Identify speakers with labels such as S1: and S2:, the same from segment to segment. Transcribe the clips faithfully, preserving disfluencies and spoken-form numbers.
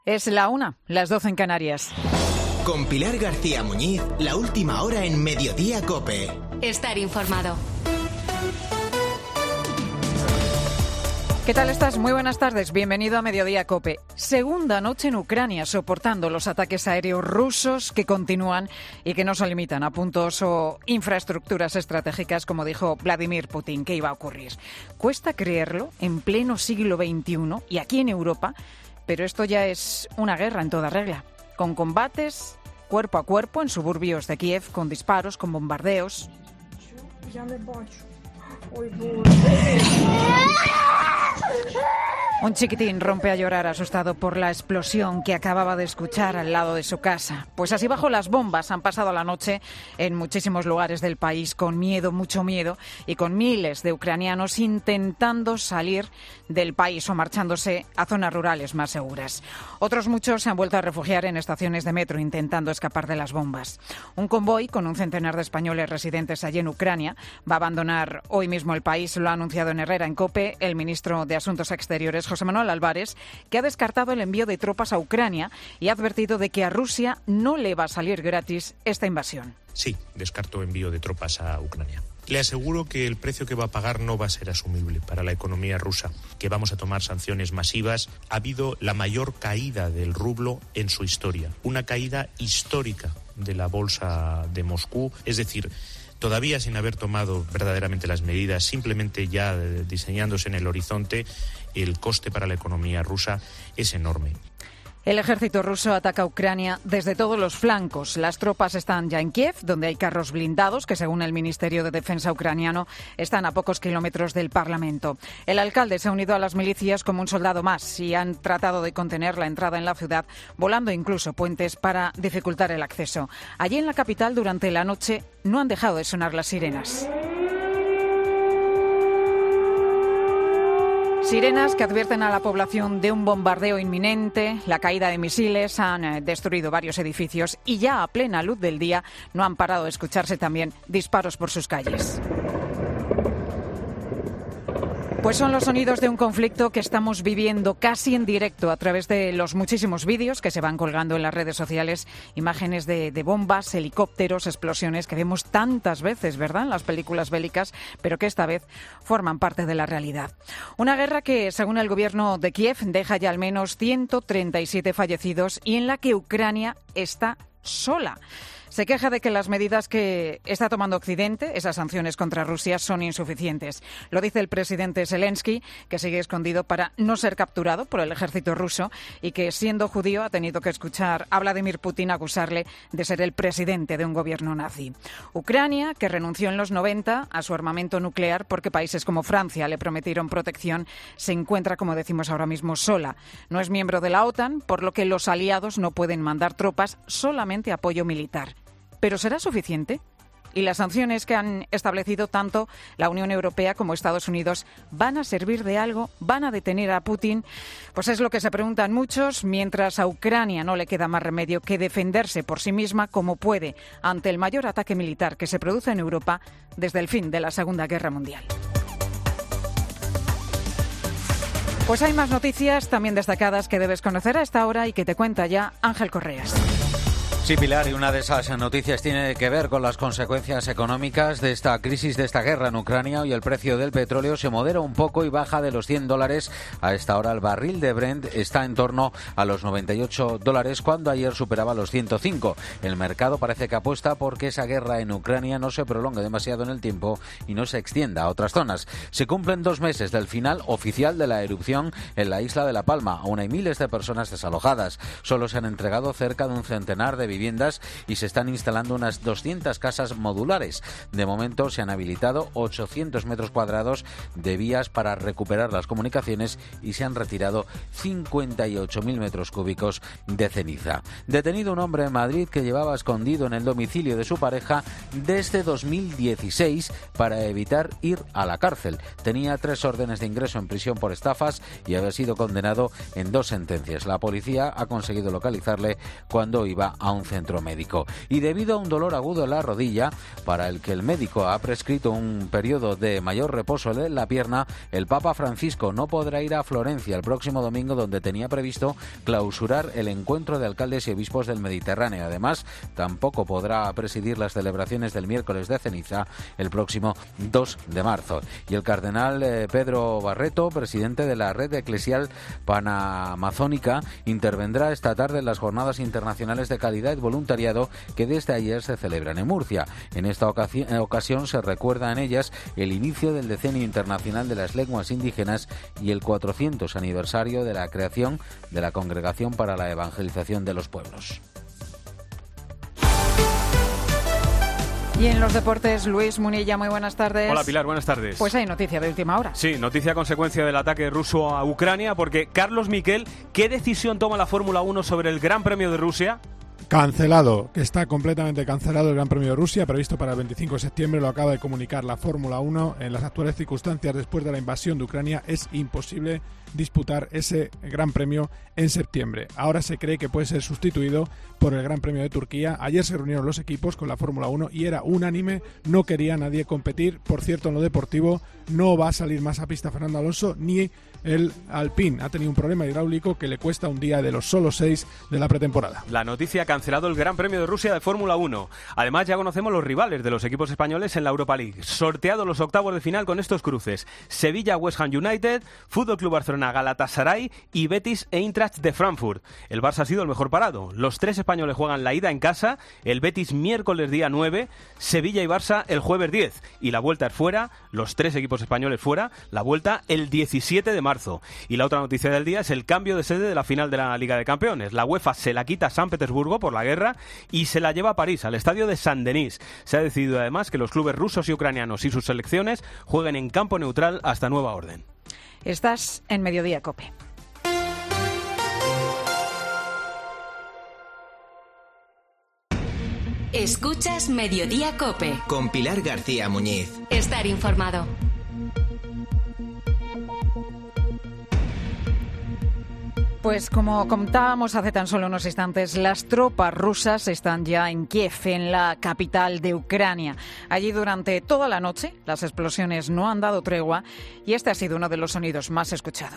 S1: Es la una, las doce en Canarias.
S2: Con Pilar García Muñiz, la última hora en Mediodía COPE.
S3: Estar informado.
S1: ¿Qué tal estás? Muy buenas tardes. Bienvenido a Mediodía COPE. Segunda noche en Ucrania, soportando los ataques aéreos rusos que continúan y que no se limitan a puntos o infraestructuras estratégicas, como dijo Vladimir Putin, que iba a ocurrir. Cuesta creerlo en pleno siglo veintiuno y aquí en Europa, pero esto ya es una guerra en toda regla, con combates cuerpo a cuerpo en suburbios de Kiev, con disparos, con bombardeos. Un chiquitín rompe a llorar asustado por la explosión que acababa de escuchar al lado de su casa. Pues así bajo las bombas han pasado la noche en muchísimos lugares del país, con miedo, mucho miedo, y con miles de ucranianos intentando salir del país o marchándose a zonas rurales más seguras. Otros muchos se han vuelto a refugiar en estaciones de metro intentando escapar de las bombas. Un convoy con un centenar de españoles residentes allí en Ucrania va a abandonar hoy mismo el país, lo ha anunciado en Herrera, en COPE, el ministro de Asuntos Exteriores, José Manuel Álvarez, que ha descartado el envío de tropas a Ucrania y ha advertido de que a Rusia no le va a salir gratis esta invasión.
S4: Sí, descarto envío de tropas a Ucrania. Le aseguro que el precio que va a pagar no va a ser asumible para la economía rusa, que vamos a tomar sanciones masivas. Ha habido la mayor caída del rublo en su historia, una caída histórica de la bolsa de Moscú, es decir, todavía sin haber tomado verdaderamente las medidas, simplemente ya diseñándose en el horizonte, el coste para la economía rusa es enorme.
S1: El ejército ruso ataca a Ucrania desde todos los flancos. Las tropas están ya en Kiev, donde hay carros blindados que, según el Ministerio de Defensa ucraniano, están a pocos kilómetros del Parlamento. El alcalde se ha unido a las milicias como un soldado más y han tratado de contener la entrada en la ciudad, volando incluso puentes para dificultar el acceso. Allí en la capital, durante la noche, no han dejado de sonar las sirenas. Sirenas que advierten a la población de un bombardeo inminente, la caída de misiles, han eh, destruido varios edificios y ya a plena luz del día no han parado de escucharse también disparos por sus calles. Pues son los sonidos de un conflicto que estamos viviendo casi en directo a través de los muchísimos vídeos que se van colgando en las redes sociales, imágenes de, de bombas, helicópteros, explosiones que vemos tantas veces, ¿verdad?, en las películas bélicas, pero que esta vez forman parte de la realidad. Una guerra que, según el gobierno de Kiev, deja ya al menos ciento treinta y siete fallecidos y en la que Ucrania está sola. Se queja de que las medidas que está tomando Occidente, esas sanciones contra Rusia, son insuficientes. Lo dice el presidente Zelensky, que sigue escondido para no ser capturado por el ejército ruso y que, siendo judío, ha tenido que escuchar a Vladimir Putin acusarle de ser el presidente de un gobierno nazi. Ucrania, que renunció en los noventa a su armamento nuclear porque países como Francia le prometieron protección, se encuentra, como decimos ahora mismo, sola. No es miembro de la OTAN, por lo que los aliados no pueden mandar tropas, solamente apoyo militar. ¿Pero será suficiente? ¿Y las sanciones que han establecido tanto la Unión Europea como Estados Unidos van a servir de algo? ¿Van a detener a Putin? Pues es lo que se preguntan muchos, mientras a Ucrania no le queda más remedio que defenderse por sí misma como puede ante el mayor ataque militar que se produce en Europa desde el fin de la Segunda Guerra Mundial. Pues hay más noticias también destacadas que debes conocer a esta hora y que te cuenta ya Ángel Correas.
S5: Sí, Pilar, y una de esas noticias tiene que ver con las consecuencias económicas de esta crisis, de esta guerra en Ucrania. Hoy el precio del petróleo se modera un poco y baja de los cien dólares. A esta hora el barril de Brent está en torno a los noventa y ocho dólares, cuando ayer superaba los ciento cinco. El mercado parece que apuesta porque esa guerra en Ucrania no se prolongue demasiado en el tiempo y no se extienda a otras zonas. Se cumplen dos meses del final oficial de la erupción en la isla de La Palma. Aún hay miles de personas desalojadas. Solo se han entregado cerca de un centenar de viviendas y se están instalando unas doscientas casas modulares. De momento se han habilitado ochocientos metros cuadrados de vías para recuperar las comunicaciones y se han retirado cincuenta y ocho mil metros cúbicos de ceniza. Detenido un hombre en Madrid que llevaba escondido en el domicilio de su pareja desde dos mil dieciséis para evitar ir a la cárcel. Tenía tres órdenes de ingreso en prisión por estafas y había sido condenado en dos sentencias. La policía ha conseguido localizarle cuando iba a un un centro médico. Y debido a un dolor agudo en la rodilla, para el que el médico ha prescrito un periodo de mayor reposo en la pierna, el Papa Francisco no podrá ir a Florencia el próximo domingo, donde tenía previsto clausurar el encuentro de alcaldes y obispos del Mediterráneo. Además, tampoco podrá presidir las celebraciones del miércoles de ceniza el próximo dos de marzo. Y el cardenal eh, Pedro Barreto, presidente de la Red Eclesial Panamazónica, intervendrá esta tarde en las Jornadas Internacionales de Caridad y Voluntariado que desde ayer se celebran en Murcia. En esta ocasión se recuerda en ellas el inicio del Decenio Internacional de las Lenguas Indígenas y el cuatrocientos aniversario de la creación de la Congregación para la Evangelización de los Pueblos.
S1: Y en los deportes, Luis Munilla, muy buenas tardes.
S3: Hola Pilar, buenas tardes.
S1: Pues hay noticia de última hora.
S3: Sí, noticia a consecuencia del ataque ruso a Ucrania, porque Carlos Miquel, ¿qué decisión toma la Fórmula uno sobre el Gran Premio de Rusia?
S6: Cancelado, que está completamente cancelado el Gran Premio de Rusia, previsto para el veinticinco de septiembre, lo acaba de comunicar la Fórmula uno. En las actuales circunstancias, después de la invasión de Ucrania, es imposible disputar ese Gran Premio en septiembre. Ahora se cree que puede ser sustituido por el Gran Premio de Turquía. Ayer se reunieron los equipos con la Fórmula uno y era unánime, no quería nadie competir. Por cierto, en lo deportivo no va a salir más a pista Fernando Alonso, ni el Alpine ha tenido un problema hidráulico que le cuesta un día de los solo seis de la pretemporada.
S3: La noticia ha cancelado el Gran Premio de Rusia de Fórmula uno. Además, ya conocemos los rivales de los equipos españoles en la Europa League. Sorteados los octavos de final con estos cruces: Sevilla West Ham United, Fútbol Club Barcelona Galatasaray y Betis Eintracht de Frankfurt. El Barça ha sido el mejor parado. Los tres españoles juegan la ida en casa, el Betis miércoles día nueve, Sevilla y Barça el jueves diez, y la vuelta es fuera, los tres equipos españoles fuera, la vuelta el diecisiete de marzo. Y la otra noticia del día es el cambio de sede de la final de la Liga de Campeones. La UEFA se la quita a San Petersburgo por la guerra y se la lleva a París, al estadio de Saint-Denis. Se ha decidido además que los clubes rusos y ucranianos y sus selecciones jueguen en campo neutral hasta nueva orden.
S1: Estás en Mediodía COPE.
S7: Escuchas Mediodía COPE.
S2: Con Pilar García Muñiz.
S7: Estar informado.
S1: Pues como contábamos hace tan solo unos instantes, las tropas rusas están ya en Kiev, en la capital de Ucrania. Allí durante toda la noche las explosiones no han dado tregua y este ha sido uno de los sonidos más escuchados.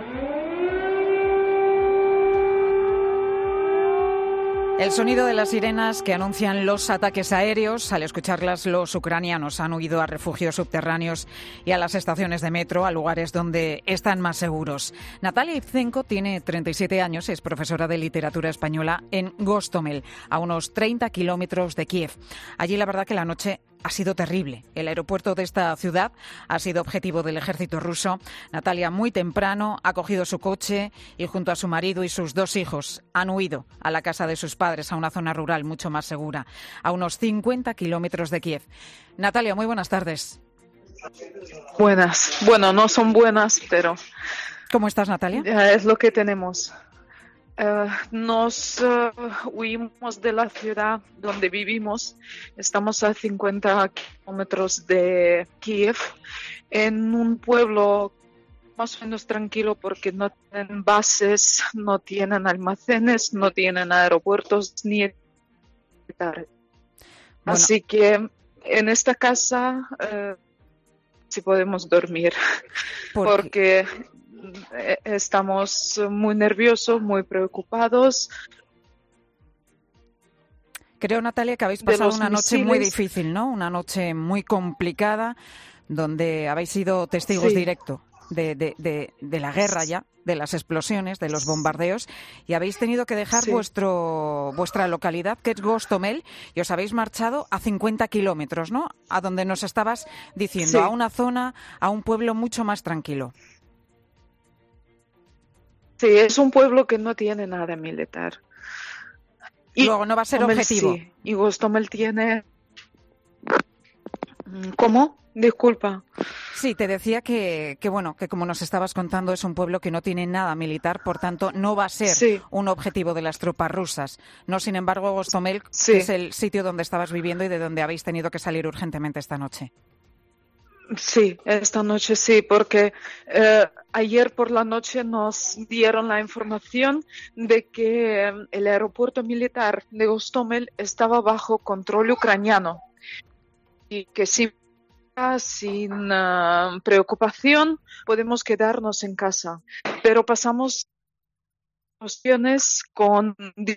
S1: El sonido de las sirenas que anuncian los ataques aéreos. Al escucharlas, los ucranianos han huido a refugios subterráneos y a las estaciones de metro, a lugares donde están más seguros. Natalia Ivzenko tiene treinta y siete años, es profesora de literatura española en Gostomel, a unos treinta kilómetros de Kiev. Allí la verdad que la noche ha sido terrible. El aeropuerto de esta ciudad ha sido objetivo del ejército ruso. Natalia muy temprano ha cogido su coche y junto a su marido y sus dos hijos han huido a la casa de sus padres, a una zona rural mucho más segura, a unos cincuenta kilómetros de Kiev. Natalia, muy buenas tardes.
S8: Buenas. Bueno, no son buenas, pero...
S1: ¿Cómo estás, Natalia?
S8: Es lo que tenemos. Uh, nos uh, huimos de la ciudad donde vivimos. Estamos a cincuenta kilómetros de Kiev, en un pueblo más o menos tranquilo porque no tienen bases, no tienen almacenes, no tienen aeropuertos ni militares. Bueno. Así que en esta casa uh, sí podemos dormir. ¿Por porque estamos muy nerviosos, muy preocupados.
S1: Creo, Natalia, que habéis pasado una noche misiles. muy difícil, ¿no? Una noche muy complicada, donde habéis sido testigos sí. directos de, de, de, de la guerra ya, de las explosiones, de los bombardeos, y habéis tenido que dejar sí. vuestro vuestra localidad, que es Gostomel, y os habéis marchado a cincuenta kilómetros, ¿no? A donde nos estabas diciendo, sí. a una zona, a un pueblo mucho más tranquilo.
S8: Sí, es un pueblo que no tiene nada militar.
S1: Y luego no va a ser
S8: Gostomel,
S1: objetivo.
S8: Sí. Y Gostomel tiene... ¿Cómo? Disculpa.
S1: Sí, te decía que, que, bueno, que como nos estabas contando, es un pueblo que no tiene nada militar, por tanto, no va a ser sí. un objetivo de las tropas rusas. No, sin embargo, Gostomel
S8: sí.
S1: es el sitio donde estabas viviendo y de donde habéis tenido que salir urgentemente esta noche.
S8: Sí, esta noche sí, porque eh, ayer por la noche nos dieron la información de que eh, el aeropuerto militar de Gostomel estaba bajo control ucraniano y que sin, sin uh, preocupación podemos quedarnos en casa. Pero pasamos cuestiones con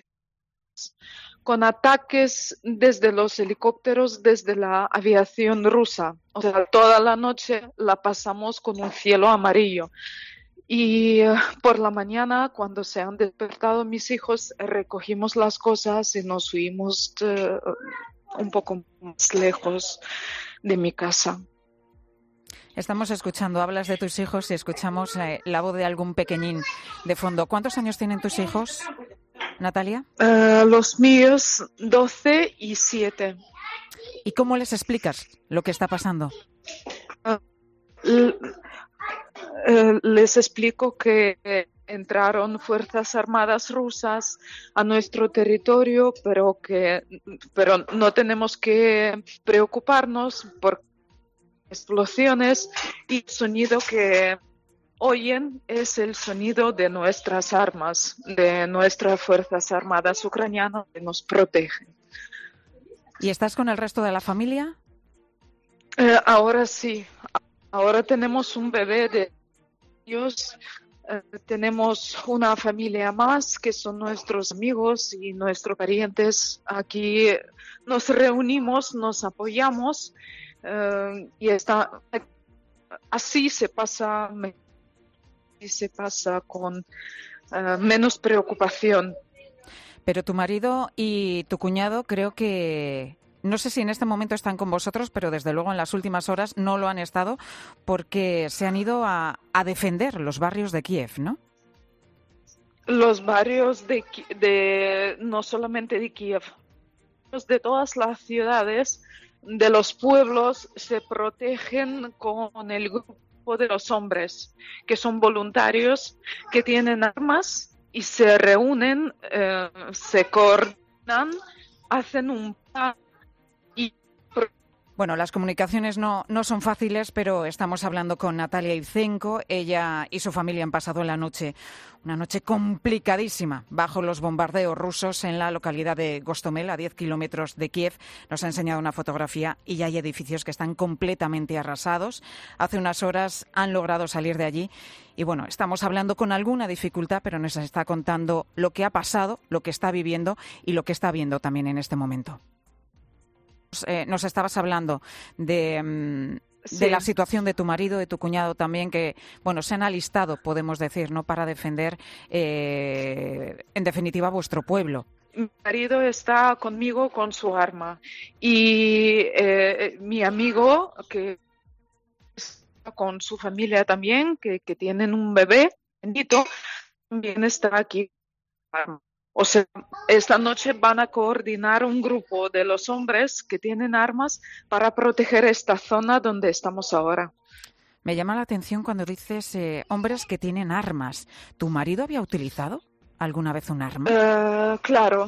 S8: con ataques desde los helicópteros, desde la aviación rusa. O sea, toda la noche la pasamos con un cielo amarillo. Y uh, por la mañana, cuando se han despertado mis hijos, recogimos las cosas y nos fuimos uh, un poco más lejos de mi casa.
S1: Estamos escuchando, hablas de tus hijos y escuchamos eh, la voz de algún pequeñín de fondo. ¿Cuántos años tienen tus hijos, Natalia?
S8: Uh, los míos, doce y siete.
S1: ¿Y cómo les explicas lo que está pasando?
S8: Uh, l- uh, les explico que entraron fuerzas armadas rusas a nuestro territorio, pero que pero no tenemos que preocuparnos por explosiones, y el sonido que oyen es el sonido de nuestras armas, de nuestras fuerzas armadas ucranianas que nos protegen.
S1: ¿Y estás con el resto de la familia?
S8: Eh, ahora sí, ahora tenemos un bebé de ellos, eh, tenemos una familia más que son nuestros amigos y nuestros parientes. Aquí nos reunimos, nos apoyamos. Uh, y está así se pasa se pasa con uh, menos preocupación.
S1: Pero tu marido y tu cuñado creo que no sé si en este momento están con vosotros, pero desde luego en las últimas horas no lo han estado porque se han ido a, a defender los barrios de Kiev, ¿no?
S8: Los barrios de, de no solamente de Kiev, de todas las ciudades, de los pueblos, se protegen con el grupo de los hombres, que son voluntarios, que tienen armas y se reúnen, eh, se coordinan, hacen un plan y...
S1: Bueno, las comunicaciones no, no son fáciles, pero estamos hablando con Natalia Ivzenko. Ella y su familia han pasado la noche, una noche complicadísima, bajo los bombardeos rusos en la localidad de Gostomel, a diez kilómetros de Kiev. Nos ha enseñado una fotografía y ya hay edificios que están completamente arrasados. Hace unas horas han logrado salir de allí. Y bueno, estamos hablando con alguna dificultad, pero nos está contando lo que ha pasado, lo que está viviendo y lo que está viendo también en este momento. Eh, nos estabas hablando de, um, sí. de la situación de tu marido, de tu cuñado también, que bueno, se han alistado, podemos decir, ¿no?, para defender, eh, en definitiva, vuestro pueblo.
S8: Mi marido está conmigo con su arma y eh, mi amigo, que está con su familia también, que, que tienen un bebé bendito, también está aquí. O sea, esta noche van a coordinar un grupo de los hombres que tienen armas para proteger esta zona donde estamos ahora.
S1: Me llama la atención cuando dices eh, hombres que tienen armas. ¿Tu marido había utilizado alguna vez un arma?
S8: Uh, claro.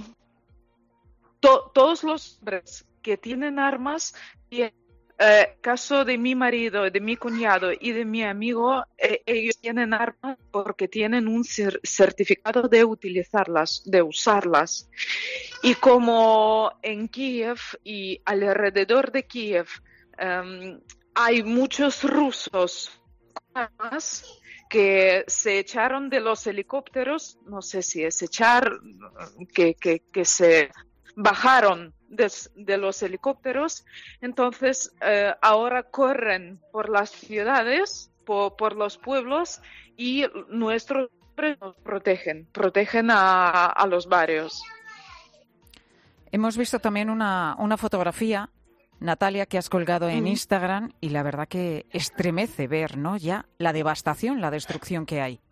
S8: To- todos los hombres que tienen armas, en eh, caso de mi marido, de mi cuñado y de mi amigo, eh, ellos tienen armas porque tienen un cer- certificado de utilizarlas, de usarlas. Y como en Kiev y alrededor de Kiev um, hay muchos rusos con armas que se echaron de los helicópteros, no sé si es echar, que, que, que se bajaron de, de los helicópteros, entonces eh, ahora corren por las ciudades, por, por los pueblos, y nuestros hombres nos protegen, protegen a, a los barrios.
S1: Hemos visto también una, una fotografía, Natalia, que has colgado en mm. Instagram, y la verdad que estremece ver, ¿no?, ya la devastación, la destrucción que hay.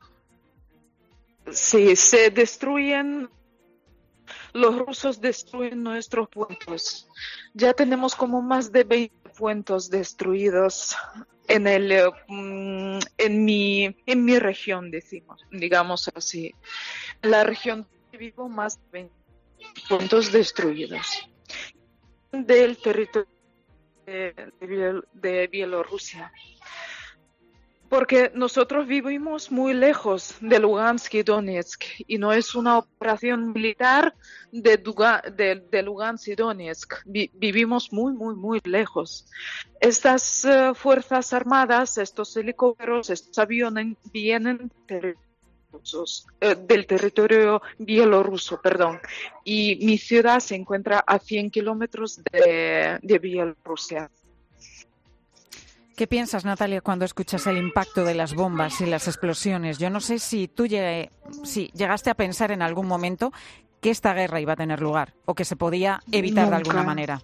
S8: Sí, se destruyen, los rusos destruyen nuestros puentes. Ya tenemos como más de veinte puentes destruidos en el um, en mi en mi región, decimos, digamos así. En la región donde vivo, más de veinte puntos destruidos. Del territorio de, de Bielorrusia. Porque nosotros vivimos muy lejos de Lugansk y Donetsk y no es una operación militar de, Duga, de, de Lugansk y Donetsk. Vi, vivimos muy, muy, muy lejos. Estas uh, fuerzas armadas, estos helicópteros, estos aviones vienen ter uh, del territorio bielorruso, perdón. Y mi ciudad se encuentra a cien kilómetros de, de Bielorrusia.
S1: ¿Qué piensas, Natalia, cuando escuchas el impacto de las bombas y las explosiones? Yo no sé si tú llegué, si llegaste a pensar en algún momento que esta guerra iba a tener lugar o que se podía evitar
S8: Nunca.
S1: de alguna manera.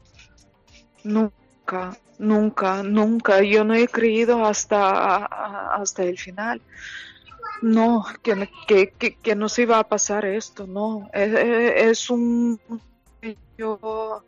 S8: Nunca, nunca, nunca. Yo no he creído hasta, hasta el final. No, que, que, que, que no se iba a pasar esto, no. Es, es un... Yo,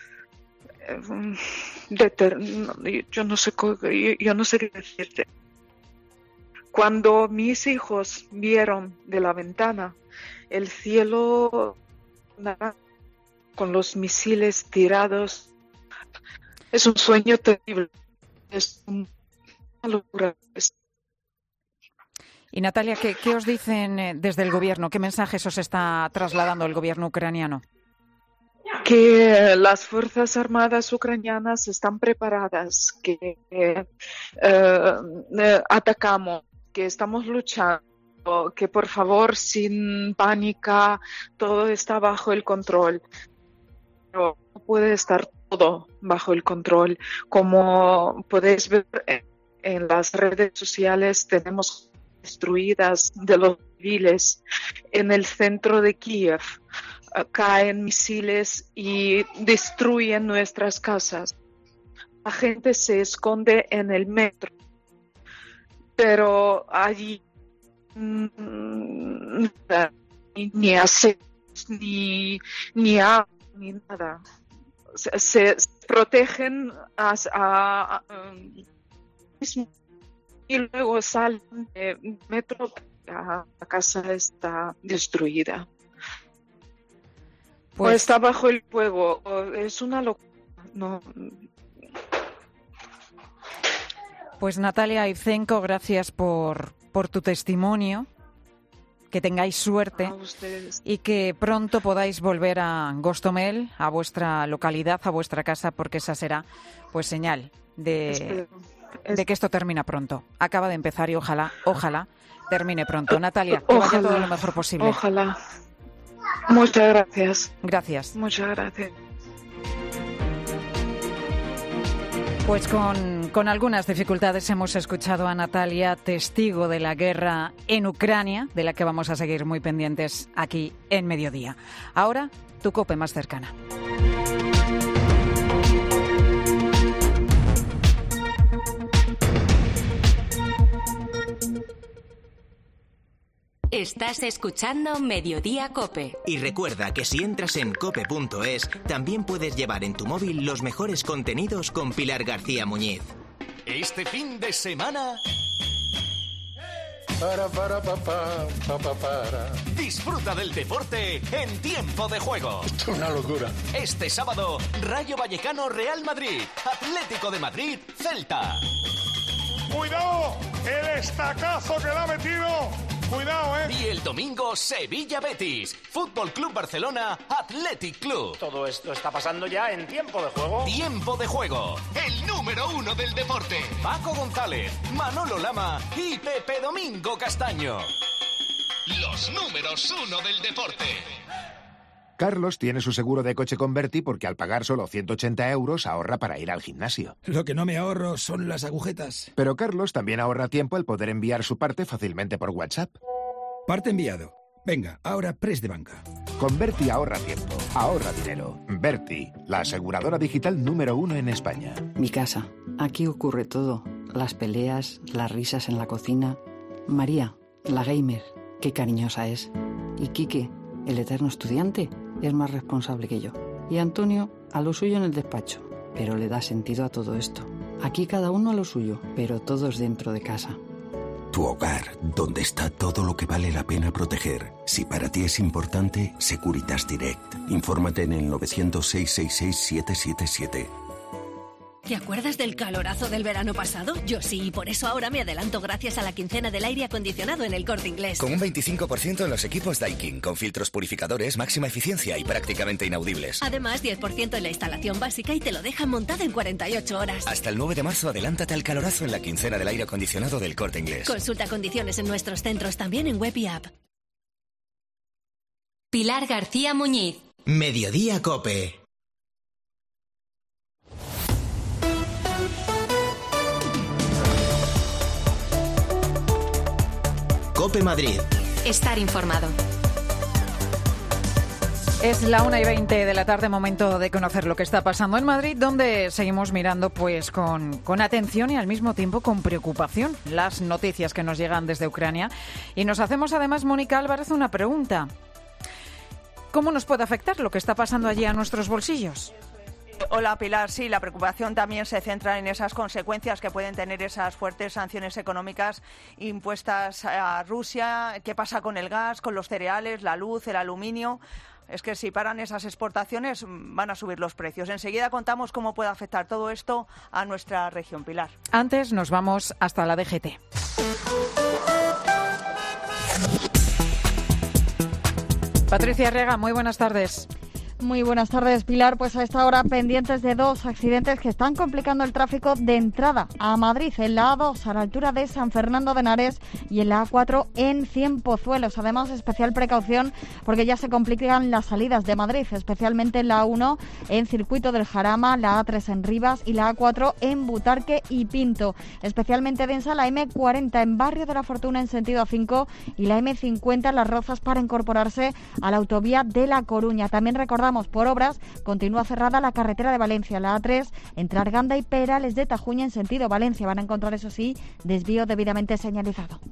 S8: de ter, yo no sé yo no sé qué decirte. Cuando mis hijos vieron de la ventana el cielo con los misiles tirados, es un sueño terrible, es una locura.
S1: Y Natalia, ¿qué, qué os dicen desde el gobierno? ¿Qué mensajes os está trasladando el gobierno ucraniano?
S8: Que las Fuerzas Armadas ucranianas están preparadas, que eh, eh, atacamos, que estamos luchando, que por favor sin pánica, todo está bajo el control. Pero no puede estar todo bajo el control. Como podéis ver en, en las redes sociales, tenemos destruidas de los civiles en el centro de Kiev. Caen misiles y destruyen nuestras casas. La gente se esconde en el metro, pero allí mmm, ni hace ni ni agua ni nada. Se, se protegen a, a, a, y luego salen del metro. La casa está destruida. Pues, o está bajo el fuego, es una locura. No.
S1: Pues Natalia Ivzenko, gracias por, por tu testimonio, que tengáis suerte y que pronto podáis volver a Gostomel, a vuestra localidad, a vuestra casa, porque esa será pues señal de, de que esto termina pronto. Acaba de empezar y ojalá, ojalá termine pronto. Natalia, que
S8: ojalá,
S1: vaya todo lo mejor posible.
S8: Ojalá. Muchas gracias.
S1: Gracias.
S8: Muchas gracias.
S1: Pues con, con algunas dificultades hemos escuchado a Natalia, testigo de la guerra en Ucrania, de la que vamos a seguir muy pendientes aquí en Mediodía. Ahora, tu COPE más cercana.
S7: Estás escuchando Mediodía COPE.
S2: Y recuerda que si entras en cope punto es, también puedes llevar en tu móvil los mejores contenidos con Pilar García Muñiz.
S9: Este fin de semana...
S10: Para, para, pa, pa, pa, pa, para.
S9: Disfruta del deporte en Tiempo de Juego.
S10: Esto es una locura.
S9: Este sábado, Rayo Vallecano Real Madrid, Atlético de Madrid Celta.
S11: ¡Cuidado! ¡El estacazo que le ha metido! ¡Cuidado, eh!
S9: Y el domingo, Sevilla Betis, Fútbol Club Barcelona, Athletic Club.
S12: Todo esto está pasando ya en Tiempo de Juego.
S9: Tiempo de Juego, el número uno del deporte. Paco González, Manolo Lama y Pepe Domingo Castaño. Los números uno del deporte.
S13: Carlos tiene su seguro de coche con Berti porque al pagar solo ciento ochenta euros ahorra para ir al gimnasio.
S14: Lo que no me ahorro son las agujetas.
S13: Pero Carlos también ahorra tiempo al poder enviar su parte fácilmente por WhatsApp.
S14: Parte enviado. Venga, ahora press de banca.
S13: Con Berti ahorra tiempo, ahorra dinero. Berti, la aseguradora digital número uno en España.
S15: Mi casa. Aquí ocurre todo. Las peleas, las risas en la cocina. María, la gamer, qué cariñosa es. Y Quique, el eterno estudiante, es más responsable que yo. Y Antonio, a lo suyo en el despacho. Pero le da sentido a todo esto. Aquí cada uno a lo suyo, pero todos dentro de casa.
S16: Tu hogar, donde está todo lo que vale la pena proteger. Si para ti es importante, Securitas Direct. Infórmate en el novecientos, seiscientos sesenta y seis, siete siete siete.
S17: ¿Te acuerdas del calorazo del verano pasado? Yo sí, y por eso ahora me adelanto gracias a la quincena del aire acondicionado en El Corte Inglés.
S18: Con un veinticinco por ciento en los equipos Daikin, con filtros purificadores, máxima eficiencia y prácticamente inaudibles.
S17: Además, diez por ciento en la instalación básica y te lo dejan montado en cuarenta y ocho horas.
S18: Hasta el nueve de marzo adelántate al calorazo en la quincena del aire acondicionado del Corte Inglés.
S17: Consulta condiciones en nuestros centros, también en web y app.
S7: Pilar García Muñiz.
S2: Mediodía COPE. COPE Madrid.
S7: Estar informado.
S1: Es la una y veinte de la tarde, momento de conocer lo que está pasando en Madrid, donde seguimos mirando pues con, con atención y al mismo tiempo con preocupación las noticias que nos llegan desde Ucrania. Y nos hacemos además, Mónica Álvarez, una pregunta. ¿Cómo nos puede afectar lo que está pasando allí a nuestros bolsillos?
S19: Hola Pilar, sí, la preocupación también se centra en esas consecuencias que pueden tener esas fuertes sanciones económicas impuestas a Rusia. ¿Qué pasa con el gas, con los cereales, la luz, el aluminio? Es que si paran esas exportaciones van a subir los precios. Enseguida contamos cómo puede afectar todo esto a nuestra región, Pilar.
S1: Antes nos vamos hasta la D G T. Patricia Arriaga, muy buenas tardes.
S20: Muy buenas tardes, Pilar. Pues a esta hora pendientes de dos accidentes que están complicando el tráfico de entrada a Madrid, en la A dos a la altura de San Fernando de Henares y en la A cuatro en Cienpozuelos. Además, especial precaución porque ya se complican las salidas de Madrid, especialmente en la A uno en Circuito del Jarama, la A tres en Rivas y la A cuatro en Butarque y Pinto. Especialmente densa la eme cuarenta en Barrio de la Fortuna en sentido A cinco y la eme cincuenta en Las Rozas para incorporarse a la autovía de La Coruña. También recordamos, por obras, continúa cerrada la carretera de Valencia, la A tres, entre Arganda y Perales de Tajuña en sentido Valencia. Van a encontrar, eso sí, desvío debidamente señalizado.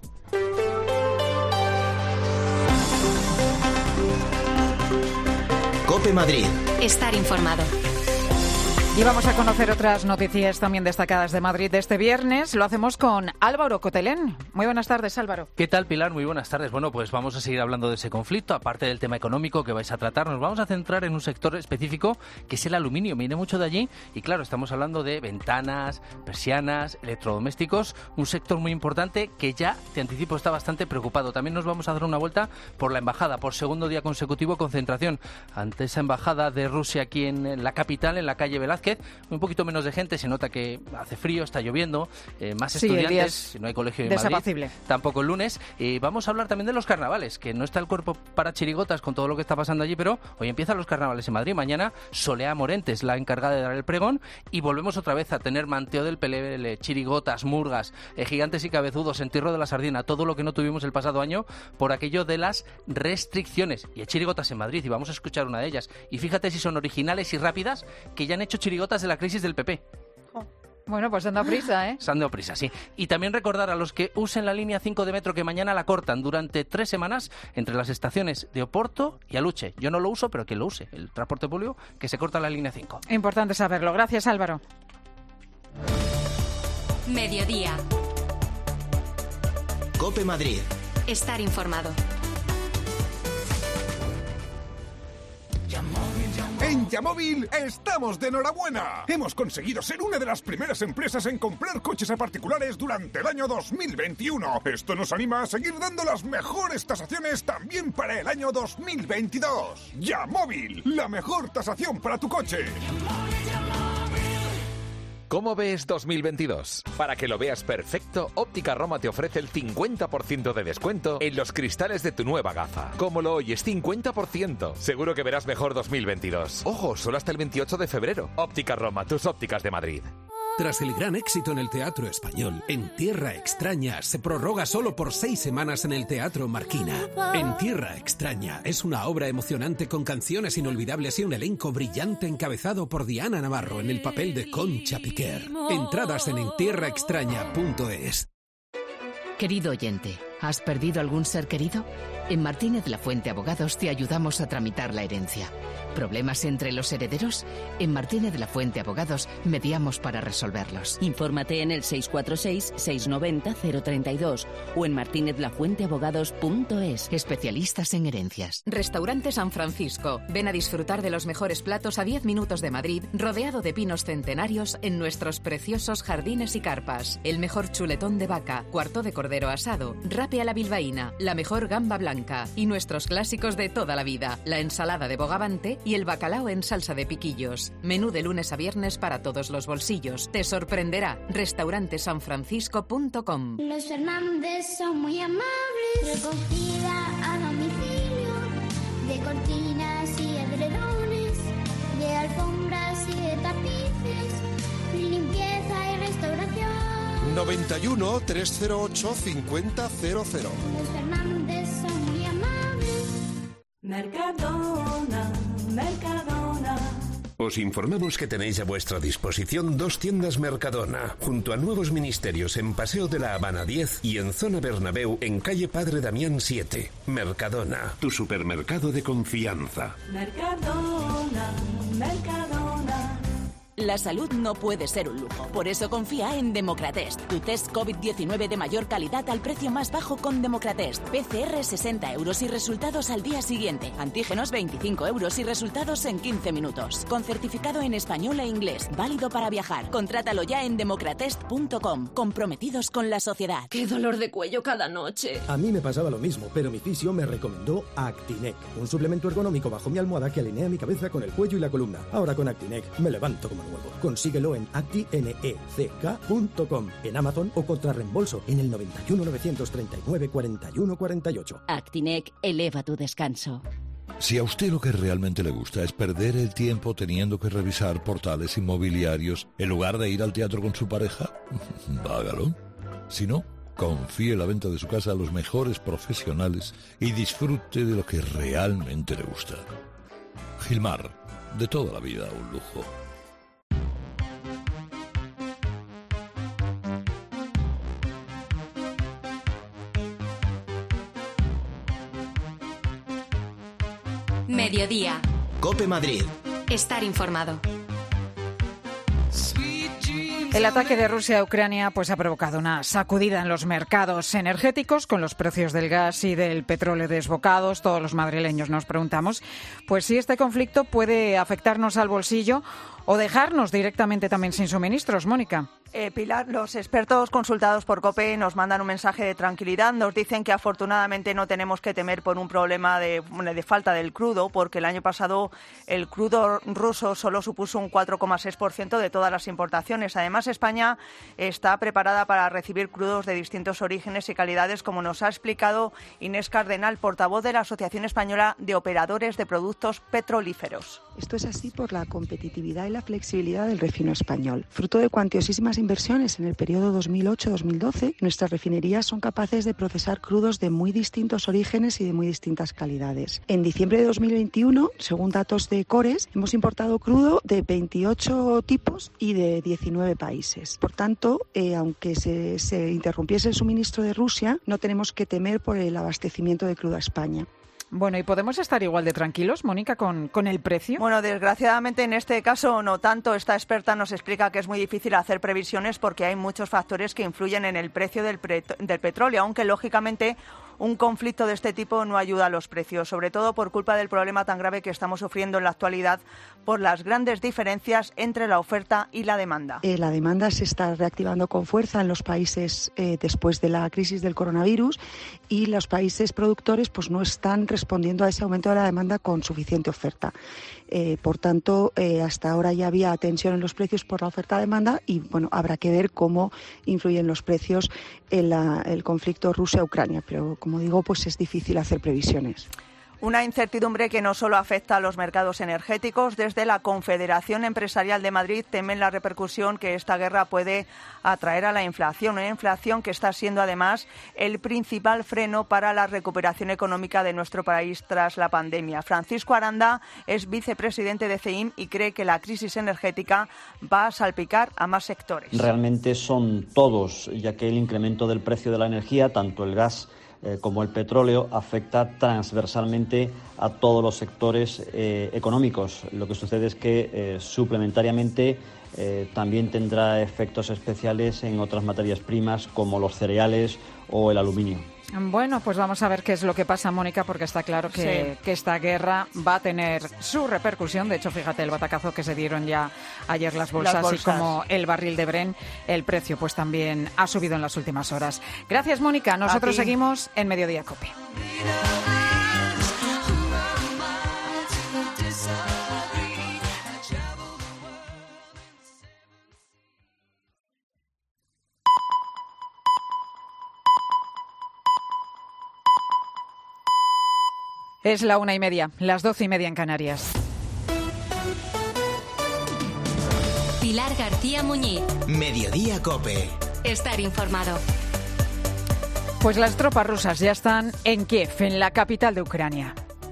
S2: COPE Madrid.
S7: Estar informado.
S1: Y vamos a conocer otras noticias también destacadas de Madrid de este viernes. Lo hacemos con Álvaro Cotelén. Muy buenas tardes, Álvaro.
S21: ¿Qué tal, Pilar? Muy buenas tardes. Bueno, pues vamos a seguir hablando de ese conflicto. Aparte del tema económico que vais a tratar, nos vamos a centrar en un sector específico que es el aluminio. Viene mucho de allí y, claro, estamos hablando de ventanas, persianas, electrodomésticos. Un sector muy importante que ya, te anticipo, está bastante preocupado. También nos vamos a dar una vuelta por la embajada. Por segundo día consecutivo, concentración ante esa embajada de Rusia aquí en la capital, en la calle Velázquez. Un poquito menos de gente, se nota que hace frío, está lloviendo, eh, más
S1: sí,
S21: estudiantes, no hay colegio en Madrid, tampoco el lunes. Y vamos a hablar también de los carnavales, que no está el cuerpo para chirigotas con todo lo que está pasando allí, pero hoy empiezan los carnavales en Madrid. Mañana Solea Morentes, la encargada de dar el pregón, y volvemos otra vez a tener manteo del pelele, chirigotas, murgas, eh, gigantes y cabezudos, entierro de la sardina, todo lo que no tuvimos el pasado año por aquello de las restricciones. Y hay chirigotas en Madrid y vamos a escuchar una de ellas. Y fíjate si son originales y rápidas, que ya han hecho chirigotas de la crisis del P P.
S1: Bueno, pues anda prisa, ¿eh?
S21: Se han dado prisa, sí. Y también recordar a los que usen la línea cinco de metro que mañana la cortan durante tres semanas entre las estaciones de Oporto y Aluche. Yo no lo uso, pero quien lo use, el transporte público, que se corta la línea cinco.
S1: Importante saberlo. Gracias, Álvaro.
S7: Mediodía.
S2: COPE Madrid.
S7: Estar informado.
S22: En Yamóvil estamos de enhorabuena. Hemos conseguido ser una de las primeras empresas en comprar coches a particulares durante el año dos mil veintiuno. Esto nos anima a seguir dando las mejores tasaciones también para el año dos mil veintidós. Yamóvil, la mejor tasación para tu coche.
S23: ¿Cómo ves dos mil veintidós? Para que lo veas perfecto, Óptica Roma te ofrece el cincuenta por ciento de descuento en los cristales de tu nueva gafa. ¿Cómo lo oyes? cincuenta por ciento. Seguro que verás mejor dos mil veintidós. Ojo, solo hasta el veintiocho de febrero. Óptica Roma, tus ópticas de Madrid.
S14: Tras el gran éxito en el Teatro Español, En Tierra Extraña se prorroga solo por seis semanas en el Teatro Marquina. En Tierra Extraña es una obra emocionante con canciones inolvidables y un elenco brillante encabezado por Diana Navarro en el papel de Concha Piquer. Entradas en entierraextraña punto es.
S24: Querido oyente,
S4: ¿Has perdido algún ser querido? En Martínez La Fuente Abogados te ayudamos a tramitar la herencia. ¿Problemas entre los herederos? En Martínez La Fuente Abogados mediamos para resolverlos.
S5: Infórmate en el seis cuatro seis, seis nueve cero, cero tres dos o en martinez la fuente abogados punto es.
S4: Especialistas en herencias.
S6: Restaurante San Francisco. Ven a disfrutar de los mejores platos a diez minutos de Madrid, rodeado de pinos centenarios en nuestros preciosos jardines y carpas. El mejor chuletón de vaca, cuarto de cordero asado, rape a la bilbaína, la mejor gamba blanca y nuestros clásicos de toda la vida, la ensalada de bogavante y el bacalao en salsa de piquillos. Menú de lunes a viernes para todos los bolsillos. Te sorprenderá. restaurante san francisco punto com.
S24: Los Fernández son muy amables. Recogida a domicilio de cortinas y edredones, de alfombras y de tapices, limpieza y restauración.
S22: noventa y uno, trescientos ocho, cincuenta cero cero.
S24: Los Fernández son muy amables.
S25: Mercadona, Mercadona.
S14: Os informamos que tenéis a vuestra disposición dos tiendas Mercadona, junto a nuevos ministerios en Paseo de la Habana diez y en Zona Bernabéu en calle Padre Damián siete. Mercadona, tu supermercado de confianza.
S25: Mercadona, Mercadona.
S5: La salud no puede ser un lujo, por eso confía en Democratest, tu test COVID diecinueve de mayor calidad al precio más bajo con Democratest. P C R sesenta euros y resultados al día siguiente. Antígenos veinticinco euros y resultados en quince minutos. Con certificado en español e inglés, válido para viajar. Contrátalo ya en democratest punto com. Comprometidos con la sociedad.
S26: ¡Qué dolor de cuello cada noche!
S27: A mí me pasaba lo mismo, pero mi fisio me recomendó Actinec, un suplemento ergonómico bajo mi almohada que alinea mi cabeza con el cuello y la columna. Ahora con Actinec me levanto como nuevo. Consíguelo en actineck punto com, en Amazon o contra reembolso en el noventa y uno, novecientos treinta y nueve, cuarenta y uno, cuarenta y ocho.
S5: Actinec eleva tu descanso.
S28: Si a usted lo que realmente le gusta es perder el tiempo teniendo que revisar portales inmobiliarios en lugar de ir al teatro con su pareja, hágalo. Si no, confíe la venta de su casa a los mejores profesionales y disfrute de lo que realmente le gusta. Gilmar, de toda la vida un lujo.
S7: Mediodía.
S2: COPE Madrid.
S7: Estar informado.
S1: El ataque de Rusia a Ucrania pues ha provocado una sacudida en los mercados energéticos con los precios del gas y del petróleo desbocados. Todos los madrileños nos preguntamos pues si este conflicto puede afectarnos al bolsillo o dejarnos directamente también sin suministros. Mónica.
S19: Eh, Pilar, los expertos consultados por COPE nos mandan un mensaje de tranquilidad. Nos dicen que afortunadamente no tenemos que temer por un problema de, de falta del crudo, porque el año pasado el crudo ruso solo supuso un cuatro coma seis por ciento de todas las importaciones. Además, España está preparada para recibir crudos de distintos orígenes y calidades, como nos ha explicado Inés Cardenal, portavoz de la Asociación Española de Operadores de Productos Petrolíferos.
S29: Esto es así por la competitividad y la flexibilidad del refino español. Fruto de cuantiosísimas inversiones en el periodo dos mil ocho a dos mil doce, nuestras refinerías son capaces de procesar crudos de muy distintos orígenes y de muy distintas calidades. En diciembre de dos mil veintiuno, según datos de Cores, hemos importado crudo de veintiocho tipos y de diecinueve países. Por tanto, eh, aunque se, se interrumpiese el suministro de Rusia, no tenemos que temer por el abastecimiento de crudo a España.
S1: Bueno, ¿y podemos estar igual de tranquilos, Mónica, con, con el precio?
S19: Bueno, desgraciadamente en este caso no tanto. Esta experta nos explica que es muy difícil hacer previsiones porque hay muchos factores que influyen en el precio del, pre- del petróleo, aunque lógicamente un conflicto de este tipo no ayuda a los precios, sobre todo por culpa del problema tan grave que estamos sufriendo en la actualidad por las grandes diferencias entre la oferta y la demanda.
S29: Eh, la demanda se está reactivando con fuerza en los países eh, después de la crisis del coronavirus y los países productores pues no están respondiendo a ese aumento de la demanda con suficiente oferta. Eh, por tanto, eh, hasta ahora ya había tensión en los precios por la oferta-demanda y bueno, habrá que ver cómo influyen los precios en la, el conflicto Rusia-Ucrania, pero como digo, pues es difícil hacer previsiones.
S19: Una incertidumbre que no solo afecta a los mercados energéticos. Desde la Confederación Empresarial de Madrid temen la repercusión que esta guerra puede atraer a la inflación. Una inflación que está siendo además el principal freno para la recuperación económica de nuestro país tras la pandemia. Francisco Aranda es vicepresidente de C E I M y cree que la crisis energética va a salpicar a más sectores.
S30: Realmente son todos, ya que el incremento del precio de la energía, tanto el gas
S3: eh, como el petróleo, afecta transversalmente a todos los sectores eh, económicos. Lo que sucede es que eh, suplementariamente eh, también tendrá efectos especiales en otras materias primas como los cereales o el aluminio.
S1: Bueno, pues vamos a ver qué es lo que pasa, Mónica, porque está claro que, sí. que esta guerra va a tener su repercusión. De hecho, fíjate el batacazo que se dieron ya ayer las bolsas, las bolsas. Y como el barril de Brent, el precio pues también ha subido en las últimas horas. Gracias, Mónica. Nosotros seguimos en Mediodía COPE. Es la una y media, las doce y media en Canarias.
S7: Pilar García Muñiz.
S2: Mediodía COPE.
S7: Estar informado.
S1: Pues las tropas rusas ya están en Kiev, en la capital de Ucrania.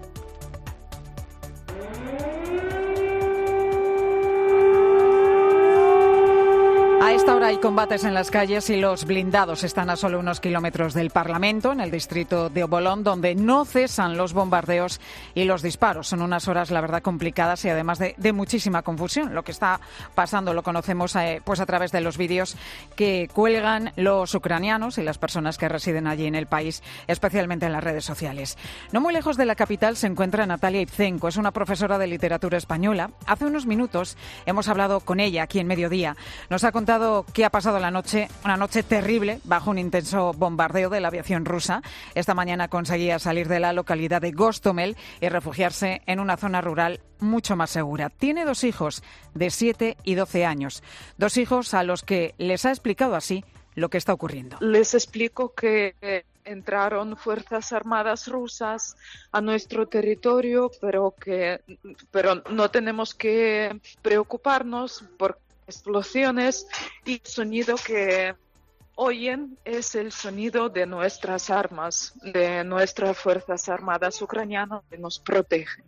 S1: A esta hora hay combates en las calles y los blindados están a solo unos kilómetros del Parlamento, en el distrito de Obolón, donde no cesan los bombardeos y los disparos. Son unas horas, la verdad, complicadas y además de, de muchísima confusión. Lo que está pasando lo conocemos eh, pues a través de los vídeos que cuelgan los ucranianos y las personas que residen allí en el país, especialmente en las redes sociales. No muy lejos de la capital se encuentra Natalia Ipzenko, es una profesora de literatura española. Hace unos minutos hemos hablado con ella aquí en Mediodía. Nos ha contado qué ha pasado la noche, una noche terrible bajo un intenso bombardeo de la aviación rusa. Esta mañana conseguía salir de la localidad de Gostomel y refugiarse en una zona rural mucho más segura. Tiene dos hijos de siete y doce años, dos hijos a los que les ha explicado así lo que está ocurriendo.
S8: Les explico que entraron fuerzas armadas rusas a nuestro territorio, pero que pero no tenemos que preocuparnos porque explosiones y el sonido que oyen es el sonido de nuestras armas, de nuestras fuerzas armadas ucranianas que nos protegen.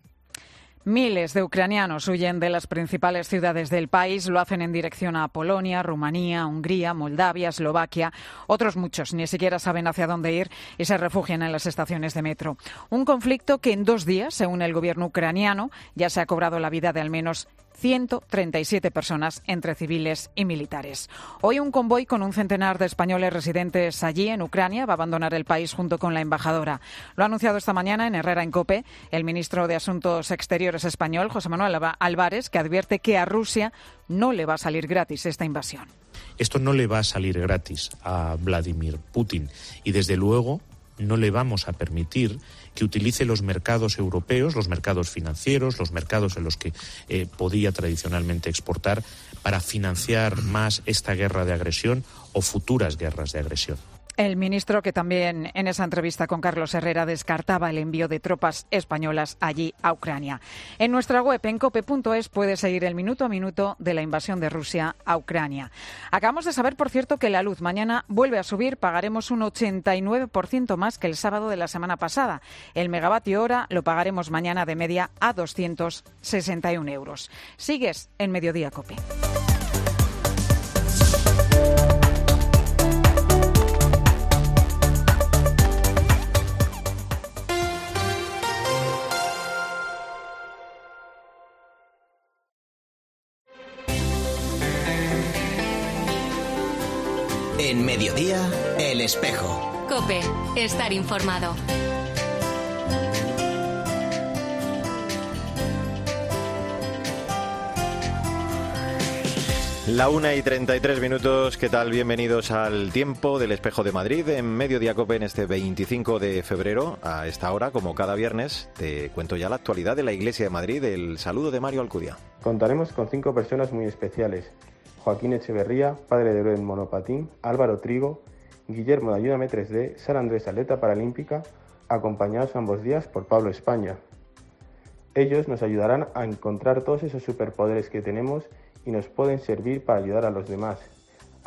S1: Miles de ucranianos huyen de las principales ciudades del país, lo hacen en dirección a Polonia, Rumanía, Hungría, Moldavia, Eslovaquia. Otros muchos ni siquiera saben hacia dónde ir y se refugian en las estaciones de metro. Un conflicto que en dos días, según el gobierno ucraniano, ya se ha cobrado la vida de al menos ciento treinta y siete personas entre civiles y militares. Hoy un convoy con un centenar de españoles residentes allí en Ucrania va a abandonar el país junto con la embajadora. Lo ha anunciado esta mañana en Herrera en COPE el ministro de Asuntos Exteriores español, José Manuel Álvarez, que advierte que a Rusia no le va a salir gratis esta invasión.
S9: Esto no le va a salir gratis a Vladimir Putin y desde luego no le vamos a permitir que utilice los mercados europeos, los mercados financieros, los mercados en los que eh, podía tradicionalmente exportar, para financiar más esta guerra de agresión o futuras guerras de agresión.
S1: El ministro, que también en esa entrevista con Carlos Herrera descartaba el envío de tropas españolas allí a Ucrania. En nuestra web, en cope punto es, puede seguir el minuto a minuto de la invasión de Rusia a Ucrania. Acabamos de saber, por cierto, que la luz mañana vuelve a subir. Pagaremos un ochenta y nueve por ciento más que el sábado de la semana pasada. El megavatio hora lo pagaremos mañana de media a doscientos sesenta y un euros. Sigues en Mediodía COPE.
S2: En Mediodía, El Espejo.
S7: COPE, estar informado.
S10: La una y treinta y tres minutos, ¿qué tal? Bienvenidos al Tiempo del Espejo de Madrid en Mediodía COPE en este veinticinco de febrero. A esta hora, como cada viernes, te cuento ya la actualidad de la Iglesia de Madrid. El saludo de Mario Alcudia.
S11: Contaremos con cinco personas muy especiales. Joaquín Echeverría, padre de Loren Monopatín, Álvaro Trigo, Guillermo de Ayúdame tres D, Sara Andrés, atleta paralímpica, acompañados ambos días por Pablo España. Ellos nos ayudarán a encontrar todos esos superpoderes que tenemos y nos pueden servir para ayudar a los demás.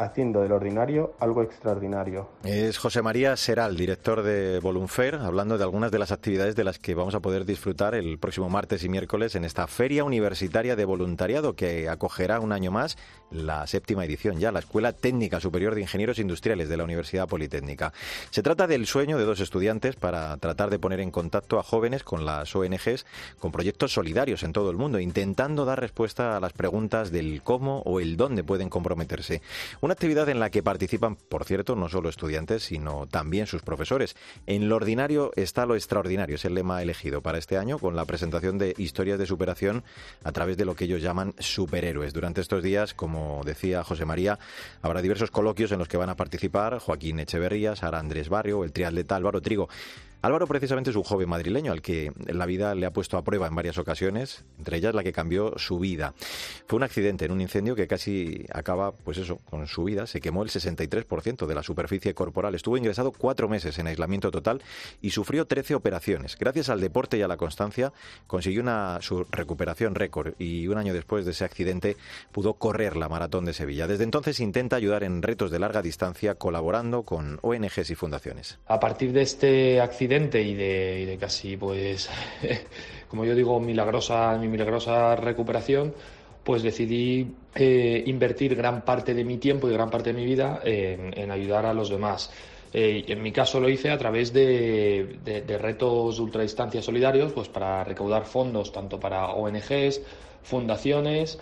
S11: haciendo del ordinario algo extraordinario.
S10: Es José María Seral, director de Volunfair, hablando de algunas de las actividades de las que vamos a poder disfrutar el próximo martes y miércoles en esta Feria Universitaria de Voluntariado que acogerá un año más la séptima edición ya, la Escuela Técnica Superior de Ingenieros Industriales de la Universidad Politécnica. Se trata del sueño de dos estudiantes para tratar de poner en contacto a jóvenes con las O N Ges, con proyectos solidarios en todo el mundo, intentando dar respuesta a las preguntas del cómo o el dónde pueden comprometerse. Una actividad en la que participan, por cierto, no solo estudiantes, sino también sus profesores. En lo ordinario está lo extraordinario, es el lema elegido para este año, con la presentación de historias de superación a través de lo que ellos llaman superhéroes. Durante estos días, como decía José María, habrá diversos coloquios en los que van a participar Joaquín Echeverría, Sara Andrés Barrio o el triatleta Álvaro Trigo. Álvaro precisamente es un joven madrileño al que la vida le ha puesto a prueba en varias ocasiones, entre ellas la que cambió su vida. Fue un accidente en un incendio que casi acaba, pues eso, con su vida. Se quemó el sesenta y tres por ciento de la superficie corporal. Estuvo ingresado cuatro meses en aislamiento total y sufrió trece operaciones. Gracias al deporte y a la constancia consiguió una su recuperación récord y un año después de ese accidente pudo correr la maratón de Sevilla. Desde entonces intenta ayudar en retos de larga distancia colaborando con O N Ges y fundaciones.
S12: A partir de este accidente y de, y de casi, pues, como yo digo, milagrosa, mi milagrosa recuperación, pues decidí eh, invertir gran parte de mi tiempo y gran parte de mi vida en, en ayudar a los demás. Eh, en mi caso lo hice a través de, de, de retos de ultradistancia solidarios, pues para recaudar fondos tanto para O N Ges, fundaciones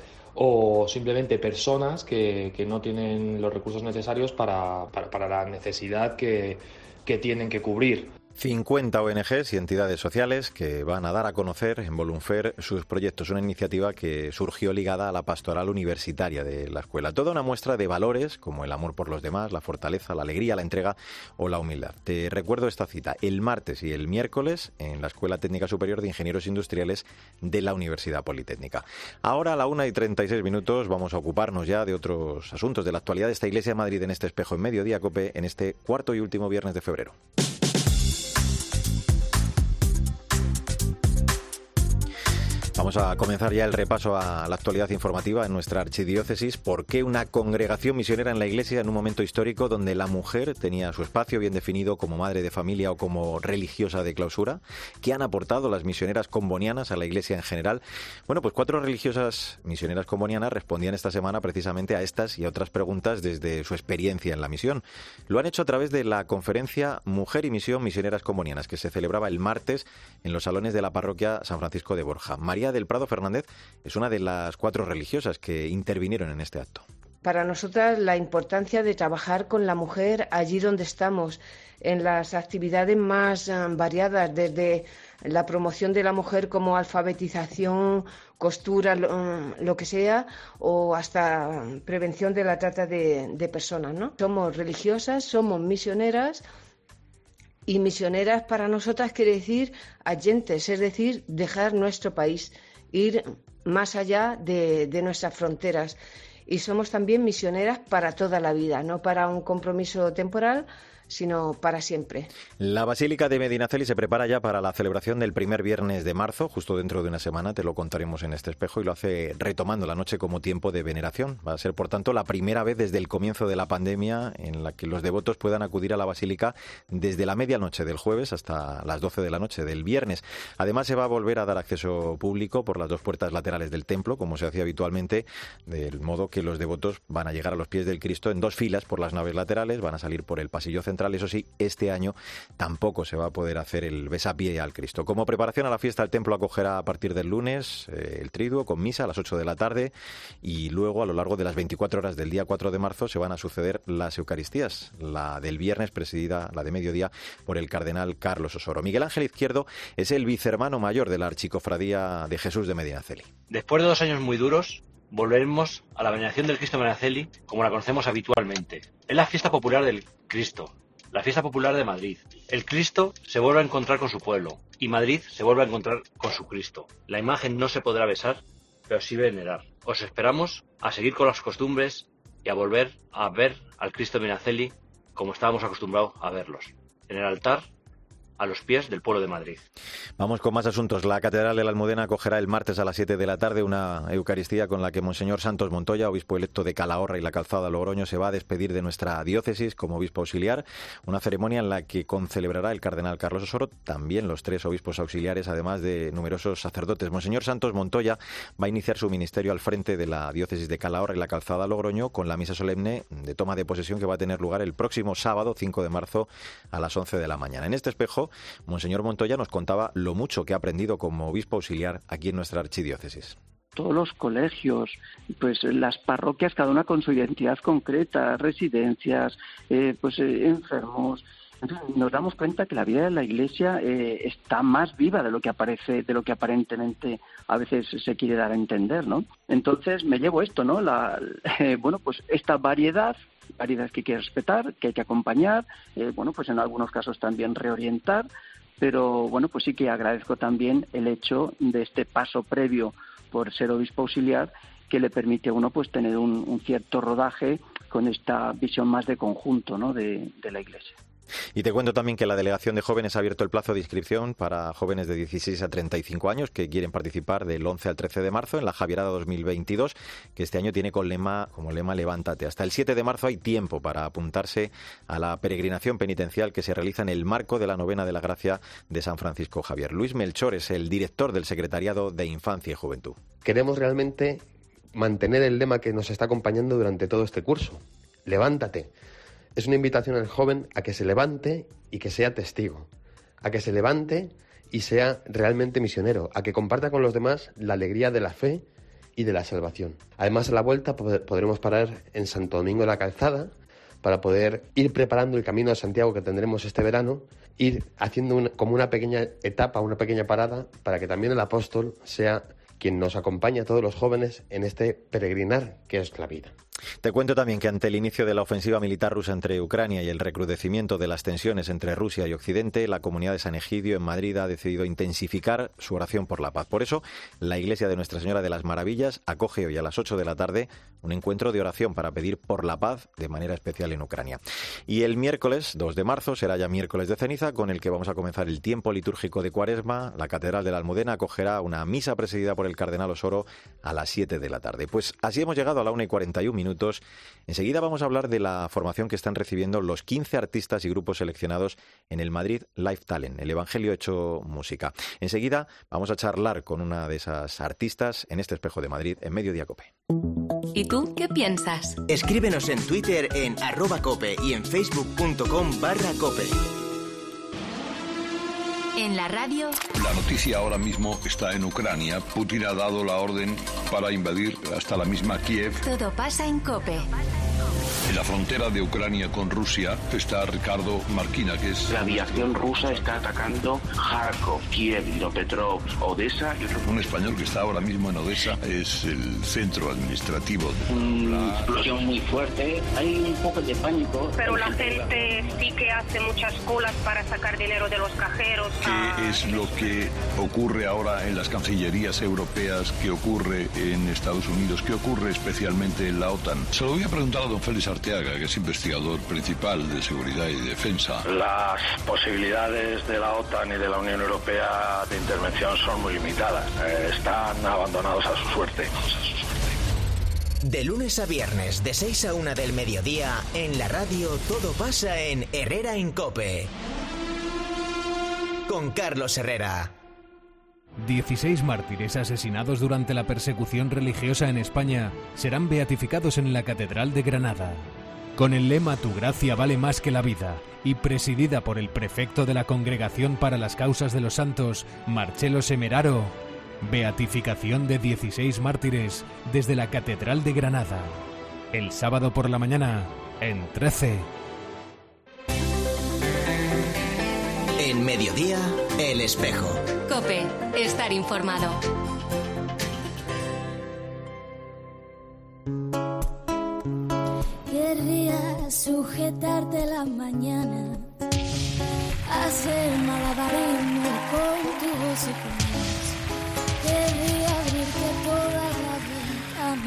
S12: o simplemente personas que, que no tienen los recursos necesarios para, para, para la necesidad que, que tienen que cubrir.
S10: cincuenta O N Ges y entidades sociales que van a dar a conocer en Volunfair sus proyectos, una iniciativa que surgió ligada a la pastoral universitaria de la escuela. Toda una muestra de valores como el amor por los demás, la fortaleza, la alegría, la entrega o la humildad. Te recuerdo esta cita, el martes y el miércoles en la Escuela Técnica Superior de Ingenieros Industriales de la Universidad Politécnica. Ahora a la una y treinta y seis minutos vamos a ocuparnos ya de otros asuntos de la actualidad de esta Iglesia de Madrid en este espejo en Mediodía Cope en este cuarto y último viernes de febrero. Vamos a comenzar ya el repaso a la actualidad informativa en nuestra archidiócesis. ¿Por qué una congregación misionera en la Iglesia en un momento histórico donde la mujer tenía su espacio bien definido como madre de familia o como religiosa de clausura? ¿Qué han aportado las misioneras combonianas a la Iglesia en general? Bueno, pues cuatro religiosas misioneras combonianas respondían esta semana precisamente a estas y otras preguntas desde su experiencia en la misión. Lo han hecho a través de la conferencia Mujer y Misión Misioneras Combonianas, que se celebraba el martes en los salones de la parroquia San Francisco de Borja. María del Prado Fernández es una de las cuatro religiosas que intervinieron en este acto.
S13: Para nosotras la importancia de trabajar con la mujer allí donde estamos, en las actividades más um, variadas, desde la promoción de la mujer como alfabetización, costura, lo, um, lo que sea, o hasta prevención de la trata de, de personas, ¿no? Somos religiosas, somos misioneras. Y misioneras para nosotras quiere decir agentes, es decir, dejar nuestro país, ir más allá de, de nuestras fronteras. Y somos también misioneras para toda la vida, no para un compromiso temporal, sino para siempre.
S10: La Basílica de Medinaceli se prepara ya para la celebración del primer viernes de marzo, justo dentro de una semana, te lo contaremos en este espejo, y lo hace retomando la noche como tiempo de veneración. Va a ser, por tanto, la primera vez desde el comienzo de la pandemia en la que los devotos puedan acudir a la Basílica desde la medianoche del jueves hasta las doce de la noche del viernes. Además, se va a volver a dar acceso público por las dos puertas laterales del templo, como se hacía habitualmente, del modo que los devotos van a llegar a los pies del Cristo en dos filas por las naves laterales, van a salir por el pasillo central. Eso sí, este año tampoco se va a poder hacer el besapié al Cristo. Como preparación a la fiesta, el templo acogerá a partir del lunes eh, el triduo con misa a las ocho de la tarde y luego a lo largo de las veinticuatro horas del día cuatro de marzo se van a suceder las Eucaristías. La del viernes presidida, la de mediodía, por el cardenal Carlos Osoro. Miguel Ángel Izquierdo es el vicehermano mayor de la Archicofradía de Jesús de Medinaceli.
S15: Después de dos años muy duros, volveremos a la veneración del Cristo de Medinaceli como la conocemos habitualmente. Es la fiesta popular del Cristo, la fiesta popular de Madrid. El Cristo se vuelve a encontrar con su pueblo y Madrid se vuelve a encontrar con su Cristo. La imagen no se podrá besar, pero sí venerar. Os esperamos a seguir con las costumbres y a volver a ver al Cristo de Medinaceli como estábamos acostumbrados a verlos. En el altar, a los pies del pueblo de Madrid.
S10: Vamos con más asuntos. La Catedral de la Almudena acogerá el martes a las siete de la tarde una Eucaristía con la que Monseñor Santos Montoya, obispo electo de Calahorra y la Calzada Logroño, se va a despedir de nuestra diócesis como obispo auxiliar. Una ceremonia en la que concelebrará el cardenal Carlos Osoro, también los tres obispos auxiliares, además de numerosos sacerdotes. Monseñor Santos Montoya va a iniciar su ministerio al frente de la diócesis de Calahorra y la Calzada Logroño con la misa solemne de toma de posesión que va a tener lugar el próximo sábado cinco de marzo a las once de la mañana. En este espejo, Monseñor Montoya nos contaba lo mucho que ha aprendido como obispo auxiliar aquí en nuestra archidiócesis.
S4: Todos los colegios, pues las parroquias, cada una con su identidad concreta, residencias, eh, pues eh, enfermos. Entonces, nos damos cuenta que la vida de la Iglesia eh, está más viva de lo que aparece, de lo que aparentemente a veces se quiere dar a entender, ¿no? Entonces me llevo esto, ¿no? La, eh, bueno, pues esta variedad, variedad que hay que respetar, que hay que acompañar, eh, bueno, pues en algunos casos también reorientar, pero bueno, pues sí que agradezco también el hecho de este paso previo por ser obispo auxiliar, que le permite a uno pues tener un, un cierto rodaje con esta visión más de conjunto, ¿no? de, de la Iglesia.
S10: Y te cuento también que la Delegación de Jóvenes ha abierto el plazo de inscripción para jóvenes de dieciséis a treinta y cinco años que quieren participar del once al trece de marzo en la Javierada dos mil veintidós, que este año tiene con lema, como lema Levántate. Hasta el siete de marzo hay tiempo para apuntarse a la peregrinación penitencial que se realiza en el marco de la novena de la Gracia de San Francisco Javier. Luis Melchor es el director del Secretariado de Infancia y Juventud.
S6: Queremos realmente mantener el lema que nos está acompañando durante todo este curso. Levántate. Es una invitación al joven a que se levante y que sea testigo, a que se levante y sea realmente misionero, a que comparta con los demás la alegría de la fe y de la salvación. Además, a la vuelta podremos parar en Santo Domingo de la Calzada para poder ir preparando el camino a Santiago que tendremos este verano, ir haciendo una, como una pequeña etapa, una pequeña parada, para que también el apóstol sea quien nos acompaña a todos los jóvenes en este peregrinar que es la vida.
S10: Te cuento también que ante el inicio de la ofensiva militar rusa entre Ucrania y el recrudecimiento de las tensiones entre Rusia y Occidente, la comunidad de San Egidio en Madrid ha decidido intensificar su oración por la paz. Por eso, la Iglesia de Nuestra Señora de las Maravillas acoge hoy a las ocho de la tarde un encuentro de oración para pedir por la paz de manera especial en Ucrania. Y el miércoles dos de marzo será ya miércoles de ceniza, con el que vamos a comenzar el tiempo litúrgico de Cuaresma. La Catedral de la Almudena acogerá una misa presidida por el cardenal Osoro a las siete de la tarde. Pues así hemos llegado a la una y cuarenta y un minutos. Enseguida vamos a hablar de la formación que están recibiendo los quince artistas y grupos seleccionados en el Madrid Live Talent, el Evangelio hecho música. Enseguida vamos a charlar con una de esas artistas en este Espejo de Madrid en Mediodía Cope.
S7: ¿Y tú qué piensas?
S2: Escríbenos en Twitter en arroba cope y en facebook.com barra cope.
S7: En la radio.
S28: La noticia ahora mismo está en Ucrania. Putin ha dado la orden para invadir hasta la misma Kiev.
S7: Todo pasa en COPE.
S28: En la frontera de Ucrania con Rusia está Ricardo Marquina, que es...
S16: La aviación rusa está atacando Kharkov, Kiev, Dnipropetrovsk, Odessa y otros...
S28: Un español que está ahora mismo en Odessa es el centro administrativo.
S16: Una explosión muy fuerte, hay un poco de pánico.
S17: Pero la gente sí que hace muchas colas para sacar dinero de los cajeros.
S28: ¿Qué es lo que ocurre ahora en las cancillerías europeas? ¿Qué ocurre en Estados Unidos? ¿Qué ocurre especialmente en la OTAN? Se lo voy a preguntar a don Félix Arteaga, que es investigador principal de seguridad y defensa.
S16: Las posibilidades de la OTAN y de la Unión Europea de intervención son muy limitadas. Eh, están abandonados a su suerte.
S2: De lunes a viernes, de seis a una del mediodía, en la radio todo pasa en Herrera en Cope. Con Carlos Herrera.
S18: dieciséis mártires asesinados durante la persecución religiosa en España serán beatificados en la Catedral de Granada. Con el lema Tu gracia vale más que la vida y presidida por el prefecto de la Congregación para las Causas de los Santos, Marcelo Semeraro, beatificación de dieciséis mártires desde la Catedral de Granada. El sábado por la mañana, en trece.
S2: En Mediodía, El Espejo.
S7: COPE, estar informado.
S24: Querría sujetarte la mañana, hacer malabarismo con tu voz y con voz. Querría abrirte todas las ventanas.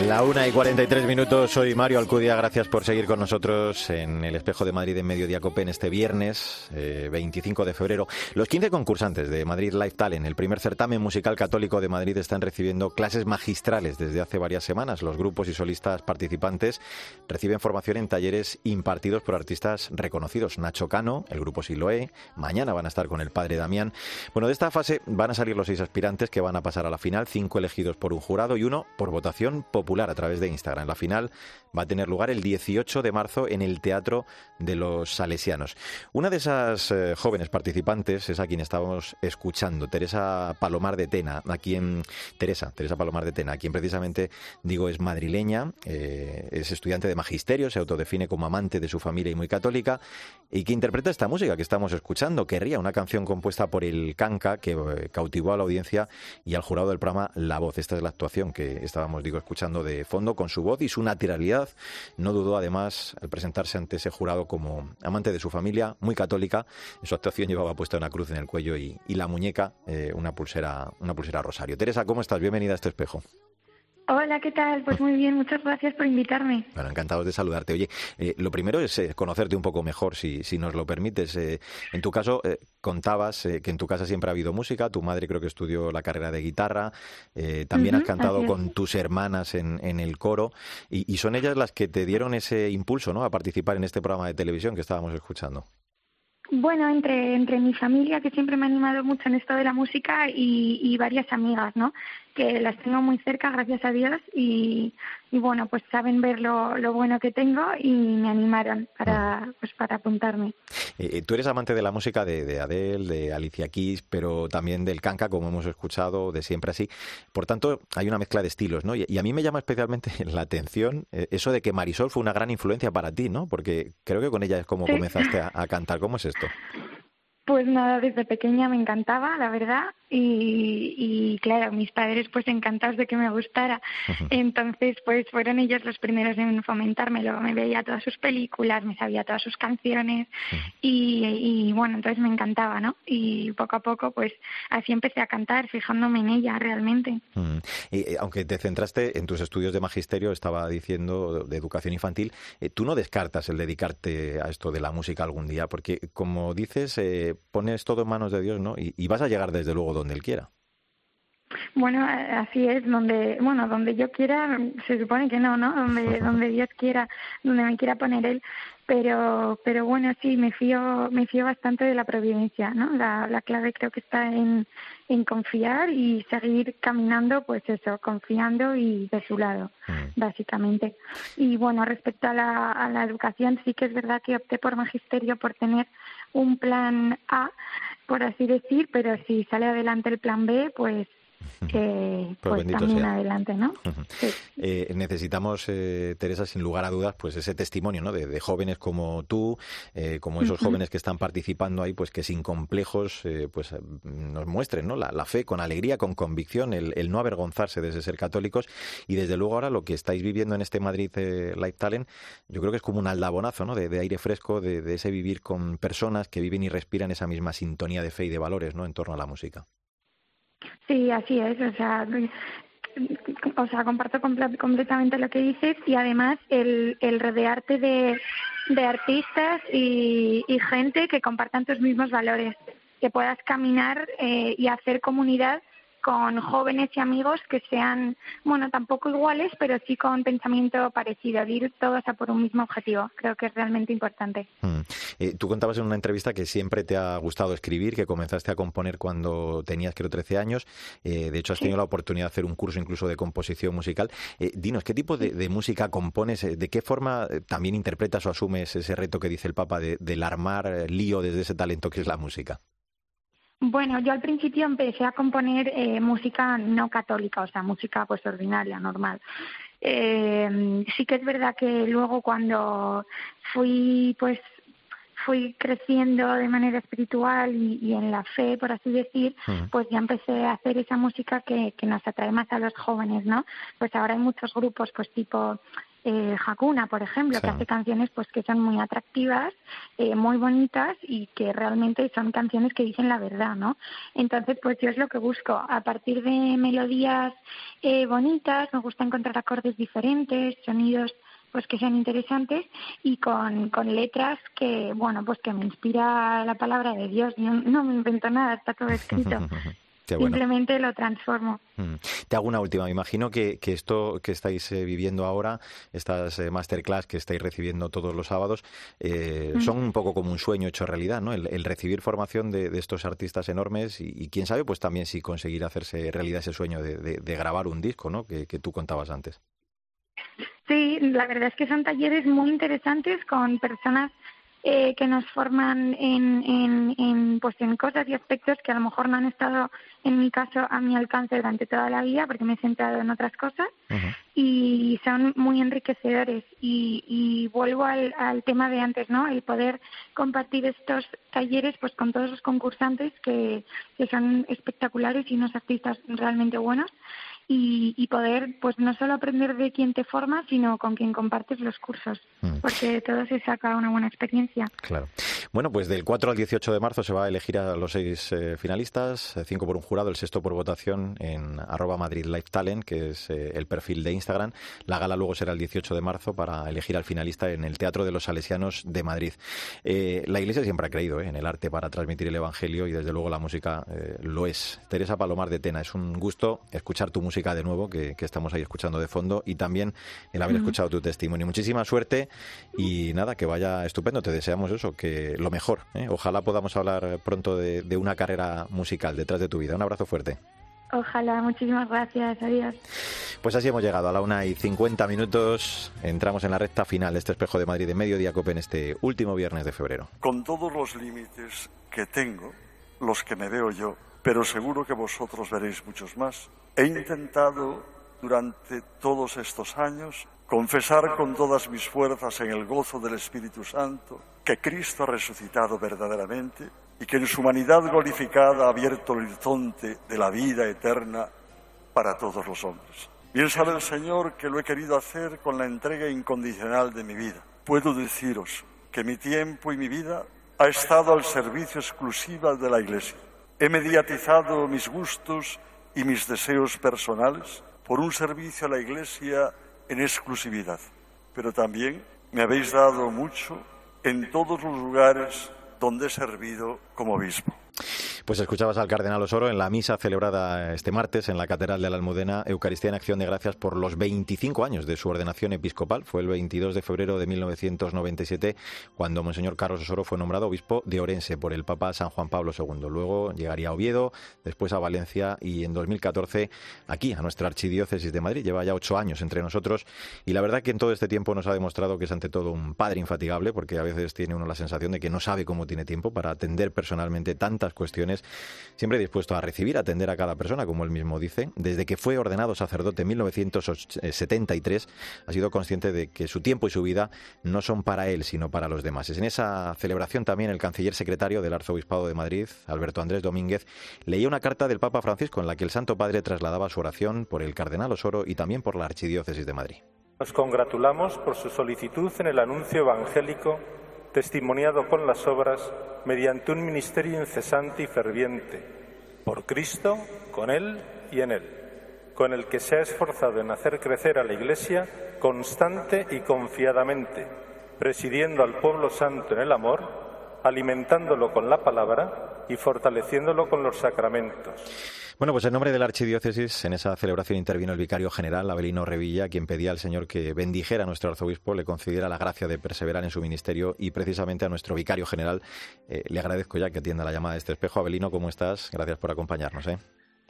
S10: La una y cuarenta y tres minutos, soy Mario Alcudia, gracias por seguir con nosotros en el Espejo de Madrid en Mediodía Cope en este viernes eh, veinticinco de febrero. Los quince concursantes de Madrid Live Talent, el primer certamen musical católico de Madrid, están recibiendo clases magistrales desde hace varias semanas. Los grupos y solistas participantes reciben formación en talleres impartidos por artistas reconocidos. Nacho Cano, el grupo Siloé, mañana van a estar con el Padre Damián. Bueno, de esta fase van a salir los seis aspirantes que van a pasar a la final, cinco elegidos por un jurado y uno por votación popular a través de Instagram. La final va a tener lugar el dieciocho de marzo en el Teatro de los Salesianos. Una de esas eh, jóvenes participantes es a quien estábamos escuchando, Teresa Palomar de Tena, a quien Teresa, Teresa Palomar de Tena, a quien precisamente digo es madrileña, eh, es estudiante de magisterio, se autodefine como amante de su familia y muy católica, y que interpreta esta música que estamos escuchando, Querría, una canción compuesta por el Canca que eh, cautivó a la audiencia y al jurado del programa La Voz. Esta es la actuación que estábamos, digo, escuchando de fondo con su voz y su naturalidad. No dudó además al presentarse ante ese jurado como amante de su familia, muy católica. En su actuación llevaba puesta una cruz en el cuello y, y la muñeca eh, una pulsera una pulsera rosario. Teresa, ¿cómo estás? Bienvenida a este espejo.
S5: Hola, ¿qué tal? Pues muy bien, muchas gracias por invitarme.
S10: Bueno, encantados de saludarte. Oye, eh, lo primero es eh, conocerte un poco mejor, si, si nos lo permites. Eh, en tu caso, eh, contabas eh, que en tu casa siempre ha habido música, tu madre creo que estudió la carrera de guitarra, eh, también uh-huh, has cantado con tus hermanas en, en el coro, y, y son ellas las que te dieron ese impulso, ¿no?, a participar en este programa de televisión que estábamos escuchando.
S5: Bueno, entre entre mi familia, que siempre me ha animado mucho en esto de la música, y, y varias amigas, ¿no?, que las tengo muy cerca, gracias a Dios, y, y bueno, pues saben ver lo, lo bueno que tengo y me animaron para pues para apuntarme.
S10: Eh, tú eres amante de la música de, de Adele, de Alicia Keys, pero también del canca, como hemos escuchado, de Siempre Así. Por tanto, hay una mezcla de estilos, ¿no? Y, y a mí me llama especialmente la atención eh, eso de que Marisol fue una gran influencia para ti, ¿no? Porque creo que con ella es como sí. comenzaste a, a cantar. ¿Cómo es esto?
S5: Pues nada, desde pequeña me encantaba, la verdad, y, y claro, mis padres pues encantados de que me gustara. Uh-huh. Entonces pues fueron ellos los primeros en fomentármelo. Me veía todas sus películas, me sabía todas sus canciones, uh-huh. y, y bueno, entonces me encantaba, ¿no? Y poco a poco pues así empecé a cantar, fijándome en ella realmente.
S10: Uh-huh. Y, aunque te centraste en tus estudios de magisterio, estaba diciendo, de educación infantil, eh, tú no descartas el dedicarte a esto de la música algún día, porque como dices, eh, pones todo en manos de Dios, ¿no? Y, y vas a llegar desde luego donde Él quiera.
S5: Bueno, así es, donde bueno, donde yo quiera, se supone que no, ¿no? Donde donde Dios quiera, donde me quiera poner Él, pero pero bueno, sí, me fío me fío bastante de la providencia, ¿no? La, la clave creo que está en, en confiar y seguir caminando, pues eso, confiando y de su lado, mm. básicamente. Y bueno, respecto a la, a la educación, sí que es verdad que opté por magisterio por tener un plan A, por así decir, pero si sale adelante el plan B, pues Eh, pues, pues también sea. Adelante, ¿no?
S10: Uh-huh.
S5: Sí.
S10: Eh, necesitamos, eh, Teresa, sin lugar a dudas, pues ese testimonio, ¿no?, de, de jóvenes como tú, eh, como esos uh-huh. jóvenes que están participando ahí, pues que sin complejos, eh, pues nos muestren, ¿no?, la, la fe con alegría, con convicción, el, el no avergonzarse de ese ser católicos. Y desde luego ahora lo que estáis viviendo en este Madrid eh, Live Talent, yo creo que es como un aldabonazo, ¿no?, de, de aire fresco, de, de ese vivir con personas que viven y respiran esa misma sintonía de fe y de valores, ¿no?, en torno a la música.
S5: Sí, así es, o sea, o sea comparto comple- completamente lo que dices, y además el, el rodearte de, de artistas y, y gente que compartan tus mismos valores, que puedas caminar eh, y hacer comunidad con jóvenes y amigos que sean, bueno, tampoco iguales, pero sí con pensamiento parecido, de ir todos a por un mismo objetivo. Creo que es realmente importante.
S10: Mm. Eh, tú contabas en una entrevista que siempre te ha gustado escribir, que comenzaste a componer cuando tenías, creo, trece años. Eh, de hecho, has tenido sí. la oportunidad de hacer un curso incluso de composición musical. Eh, dinos, ¿qué tipo de, de música compones? ¿De qué forma también interpretas o asumes ese reto que dice el Papa de, del armar lío desde ese talento que es la música?
S5: Bueno, yo al principio empecé a componer eh, música no católica, o sea, música pues ordinaria, normal. Eh, sí que es verdad que luego cuando fui pues fui creciendo de manera espiritual y, y en la fe, por así decir, uh-huh. pues ya empecé a hacer esa música que, que nos atrae más a los jóvenes, ¿no? Pues ahora hay muchos grupos, pues tipo eh, Hakuna, por ejemplo, sí. que hace canciones pues que son muy atractivas, eh, muy bonitas y que realmente son canciones que dicen la verdad, ¿no? Entonces, pues yo es lo que busco. A partir de melodías eh, bonitas, me gusta encontrar acordes diferentes, sonidos pues que sean interesantes y con, con letras que, bueno, pues que me inspira la palabra de Dios. Yo no me invento nada, está todo escrito. Bueno. Simplemente lo transformo.
S10: Mm. Te hago una última. Me imagino que, que esto que estáis eh, viviendo ahora, estas eh, masterclass que estáis recibiendo todos los sábados, eh, mm. son un poco como un sueño hecho realidad, ¿no? El, el recibir formación de, de estos artistas enormes y, y quién sabe, pues también si conseguir hacerse realidad ese sueño de, de, de grabar un disco, ¿no? Que, que tú contabas antes.
S5: Sí, la verdad es que son talleres muy interesantes con personas Eh, que nos forman en, en, en, pues en cosas y aspectos que a lo mejor no han estado, en mi caso, a mi alcance durante toda la vida, porque me he centrado en otras cosas, uh-huh. y son muy enriquecedores. Y, y vuelvo al, al tema de antes, ¿no? El poder compartir estos talleres pues con todos los concursantes que, que son espectaculares y unos artistas realmente buenos. Y, y poder, pues no solo aprender de quién te forma, sino con quien compartes los cursos, mm. porque de todo se saca una buena experiencia.
S10: Claro. Bueno, pues del cuatro al dieciocho de marzo se va a elegir a los seis eh, finalistas, cinco por un jurado, el sexto por votación en arroba Madrid Live Talent, que es eh, el perfil de Instagram. La gala luego será el dieciocho de marzo para elegir al finalista en el Teatro de los Salesianos de Madrid. Eh, la Iglesia siempre ha creído eh, en el arte para transmitir el Evangelio y desde luego la música eh, lo es. Teresa Palomar de Tena, es un gusto escuchar tu música de nuevo, que, que estamos ahí escuchando de fondo, y también el haber uh-huh. escuchado tu testimonio. Muchísima suerte y nada, que vaya estupendo. Te deseamos eso, que lo mejor. ¿eh? Ojalá podamos hablar pronto de, de una carrera musical detrás de tu vida. Un abrazo fuerte.
S5: Ojalá, muchísimas gracias, adiós.
S10: Pues así hemos llegado a la una y cincuenta minutos. Entramos en la recta final de este Espejo de Madrid de Mediodía Cope en este último viernes de febrero.
S14: Con todos los límites que tengo, los que me veo yo, pero seguro que vosotros veréis muchos más. He intentado durante todos estos años confesar con todas mis fuerzas en el gozo del Espíritu Santo que Cristo ha resucitado verdaderamente y que en su humanidad glorificada ha abierto el horizonte de la vida eterna para todos los hombres. Bien sabe el Señor que lo he querido hacer con la entrega incondicional de mi vida. Puedo deciros que mi tiempo y mi vida ha estado al servicio exclusivo de la Iglesia. He mediatizado mis gustos y mis deseos personales por un servicio a la Iglesia en exclusividad. Pero también me habéis dado mucho en todos los lugares donde he servido como obispo.
S10: Pues escuchabas al cardenal Osoro en la misa celebrada este martes en la Catedral de la Almudena, Eucaristía en Acción de Gracias por los veinticinco años de su ordenación episcopal. Fue el veintidós de febrero de mil novecientos noventa y siete cuando Monseñor Carlos Osoro fue nombrado obispo de Orense por el Papa San Juan Pablo segundo. Luego llegaría a Oviedo, después a Valencia y en dos mil catorce aquí, a nuestra Archidiócesis de Madrid. Lleva ya ocho años entre nosotros y la verdad que en todo este tiempo nos ha demostrado que es ante todo un padre infatigable, porque a veces tiene uno la sensación de que no sabe cómo tiene tiempo para atender personalmente tantas cuestiones, siempre dispuesto a recibir, a atender a cada persona, como él mismo dice. Desde que fue ordenado sacerdote en mil novecientos setenta y tres, ha sido consciente de que su tiempo y su vida no son para él, sino para los demás. Es en esa celebración también el canciller secretario del Arzobispado de Madrid, Alberto Andrés Domínguez, leía una carta del Papa Francisco en la que el Santo Padre trasladaba su oración por el cardenal Osoro y también por la Archidiócesis de Madrid.
S20: Nos congratulamos por su solicitud en el anuncio evangélico, testimoniado con las obras, mediante un ministerio incesante y ferviente, por Cristo, con Él y en Él, con el que se ha esforzado en hacer crecer a la Iglesia constante y confiadamente, presidiendo al pueblo santo en el amor, alimentándolo con la palabra y fortaleciéndolo con los sacramentos.
S10: Bueno, pues en nombre de la Archidiócesis, en esa celebración intervino el vicario general, Avelino Revilla, quien pedía al Señor que bendijera a nuestro arzobispo, le concediera la gracia de perseverar en su ministerio y precisamente a nuestro vicario general eh, le agradezco ya que atienda la llamada de este espejo. Avelino, ¿cómo estás? Gracias por acompañarnos. ¿eh?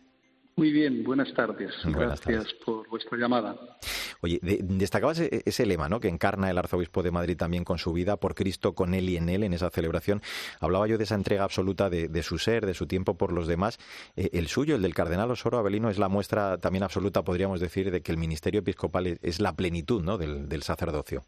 S21: Muy bien, buenas tardes.
S10: Buenas
S21: Gracias
S10: tardes.
S21: por vuestra llamada.
S10: Oye, de, destacabas ese, ese lema, ¿no?, que encarna el arzobispo de Madrid también con su vida, por Cristo, con él y en él, en esa celebración. Hablaba yo de esa entrega absoluta de, de su ser, de su tiempo por los demás. Eh, el suyo, el del cardenal Osoro, Avelino, es la muestra también absoluta, podríamos decir, de que el ministerio episcopal es, es la plenitud, ¿no?, del, del sacerdocio.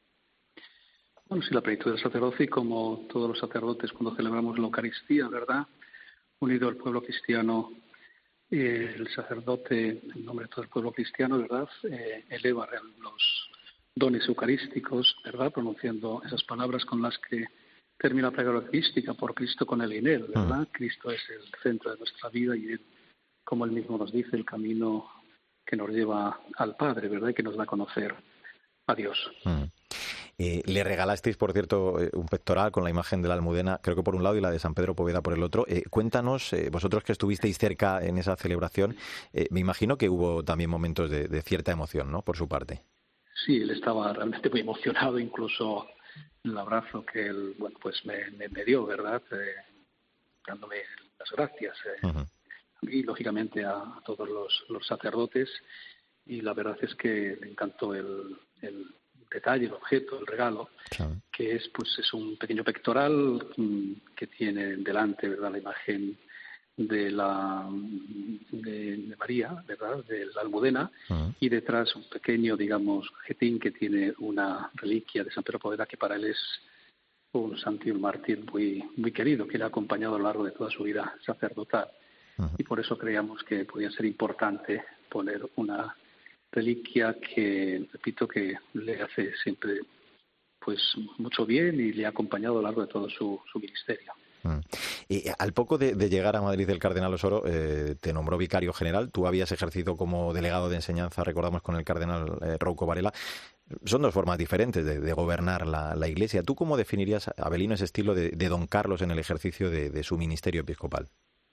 S21: Bueno, sí, la plenitud del sacerdocio, y como todos los sacerdotes cuando celebramos la Eucaristía, ¿verdad?, unido al pueblo cristiano, eh, el sacerdote, en nombre de todo el pueblo cristiano, ¿verdad?, eh, eleva los, dones eucarísticos, ¿verdad? Pronunciando esas palabras con las que termina la plegaria eucarística, por Cristo, con él y en él, ¿verdad? Uh-huh. Cristo es el centro de nuestra vida y él, como él mismo nos dice, el camino que nos lleva al Padre, ¿verdad? Y que nos da a conocer a Dios.
S10: Uh-huh. Eh, le regalasteis, por cierto, un pectoral con la imagen de la Almudena, creo que por un lado, y la de San Pedro Poveda por el otro. Eh, cuéntanos, eh, vosotros que estuvisteis cerca en esa celebración, eh, me imagino que hubo también momentos de, de cierta emoción, ¿no?, por su parte.
S21: Sí, él estaba realmente muy emocionado, incluso el abrazo que él, bueno, pues me, me, me dio, ¿verdad?, eh, dándome las gracias. Eh, uh-huh. Y, lógicamente, a, a todos los, los sacerdotes. Y la verdad es que le encantó el... el detalle, el objeto, el regalo, sí. que es pues es un pequeño pectoral mmm, que tiene delante, ¿verdad?, la imagen de la de, de María, ¿verdad?, de la Almudena, uh-huh. y detrás un pequeño, digamos, jetín que tiene una reliquia de San Pedro Poveda, que para él es un santo y un mártir muy muy querido, que le ha acompañado a lo largo de toda su vida sacerdotal. Uh-huh. Y por eso creíamos que podía ser importante poner una reliquia que, repito, que le hace siempre pues mucho bien y le ha acompañado a lo largo de todo su, su ministerio.
S10: Mm. Y al poco de, de llegar a Madrid el cardenal Osoro, eh, te nombró vicario general. Tú habías ejercido como delegado de enseñanza, recordamos, con el cardenal eh, Rouco Varela. Son dos formas diferentes de, de gobernar la, la Iglesia. ¿Tú cómo definirías, Avelino, ese estilo de, de don Carlos en el ejercicio de, de su ministerio episcopal?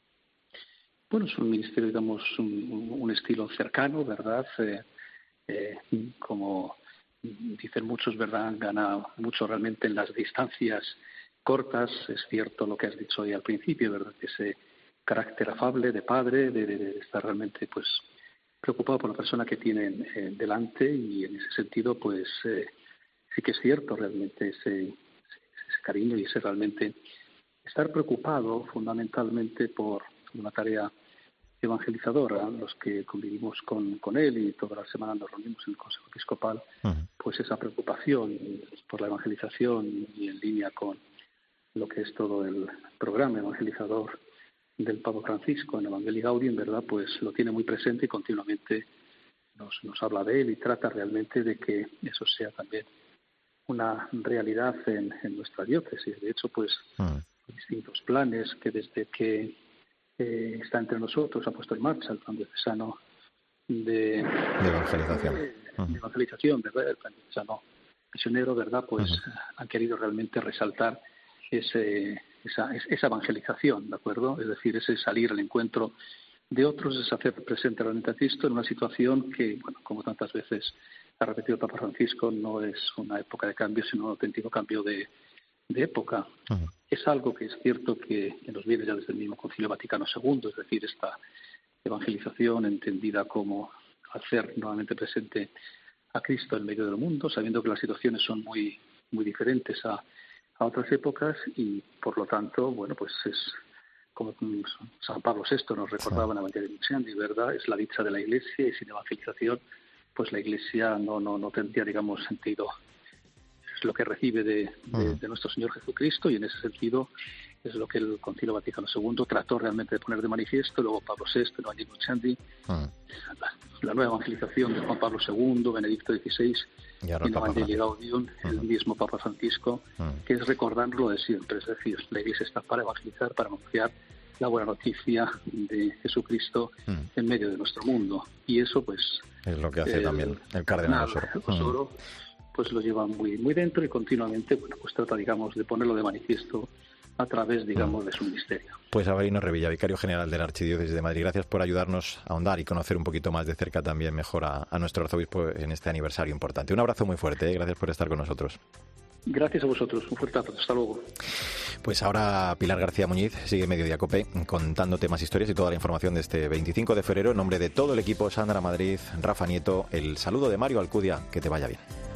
S21: Bueno, es un ministerio, digamos, un, un estilo cercano, ¿verdad? Eh, eh, como dicen muchos, ¿verdad? Gana mucho realmente en las distancias cortas. Es cierto lo que has dicho hoy al principio, ¿verdad? Ese carácter afable de padre, de, de, de estar realmente, pues, preocupado por la persona que tienen eh, delante, y en ese sentido, pues, eh, sí que es cierto realmente ese, ese cariño y ese realmente estar preocupado fundamentalmente por una tarea evangelizadora. Los que convivimos con, con él y toda la semana nos reunimos en el Consejo Episcopal, uh-huh. pues esa preocupación por la evangelización y en línea con lo que es todo el programa evangelizador del Papa Francisco en Evangelii Gaudium, ¿verdad? Pues lo tiene muy presente y continuamente nos, nos habla de él y trata realmente de que eso sea también una realidad en, en nuestra diócesis. De hecho, pues uh-huh. distintos planes que desde que Eh, está entre nosotros, ha puesto en marcha el plan diocesano de,
S10: de evangelización,
S21: de, de evangelización, ¿verdad? El plan diocesano misionero, ¿verdad? Pues uh-huh. han querido realmente resaltar ese, esa, esa evangelización, ¿de acuerdo? Es decir, ese salir al encuentro de otros, es hacer presente realmente a Cristo en una situación que, bueno, como tantas veces ha repetido el Papa Francisco, no es una época de cambio, sino un auténtico cambio de, de época. Uh-huh. Es algo que es cierto que, que nos viene ya desde el mismo Concilio Vaticano segundo, es decir, esta evangelización entendida como hacer nuevamente presente a Cristo en medio del mundo, sabiendo que las situaciones son muy muy diferentes a, a otras épocas, y por lo tanto, bueno, pues es como San Pablo sexto nos recordaba en Evangelii Gaudium, ¿verdad? Es la dicha de la Iglesia, y sin evangelización, pues la Iglesia no no no tendría, digamos, sentido. Es lo que recibe de, de, de nuestro Señor Jesucristo, y en ese sentido es lo que el Concilio Vaticano segundo trató realmente de poner de manifiesto. Luego Pablo sexto, en Evangelii Gaudium, uh-huh. la, la nueva evangelización de Juan Pablo segundo, Benedicto dieciséis, y en Evangelii Gaudium, uh-huh. el mismo Papa Francisco, uh-huh. que es recordarlo de siempre, es decir, la Iglesia está para evangelizar, para anunciar la buena noticia de Jesucristo uh-huh. en medio de nuestro mundo, y eso pues
S10: es lo que hace el, también el cardenal Osoro.
S21: Osoro uh-huh. pues lo lleva muy muy dentro, y continuamente, bueno, pues trata, digamos, de ponerlo de manifiesto a través, digamos, de su ministerio.
S10: Pues Avelino Revilla, vicario general de la Archidiócesis de Madrid, gracias por ayudarnos a ahondar y conocer un poquito más de cerca también mejor a, a nuestro arzobispo en este aniversario importante. Un abrazo muy fuerte, ¿eh? Gracias por estar con nosotros.
S21: Gracias a vosotros, un fuerte abrazo, hasta luego.
S10: Pues ahora Pilar García Muñiz sigue Mediodía Cope contándote más historias y toda la información de este veinticinco de febrero. En nombre de todo el equipo, Sandra Madrid, Rafa Nieto, el saludo de Mario Alcudia, que te vaya bien.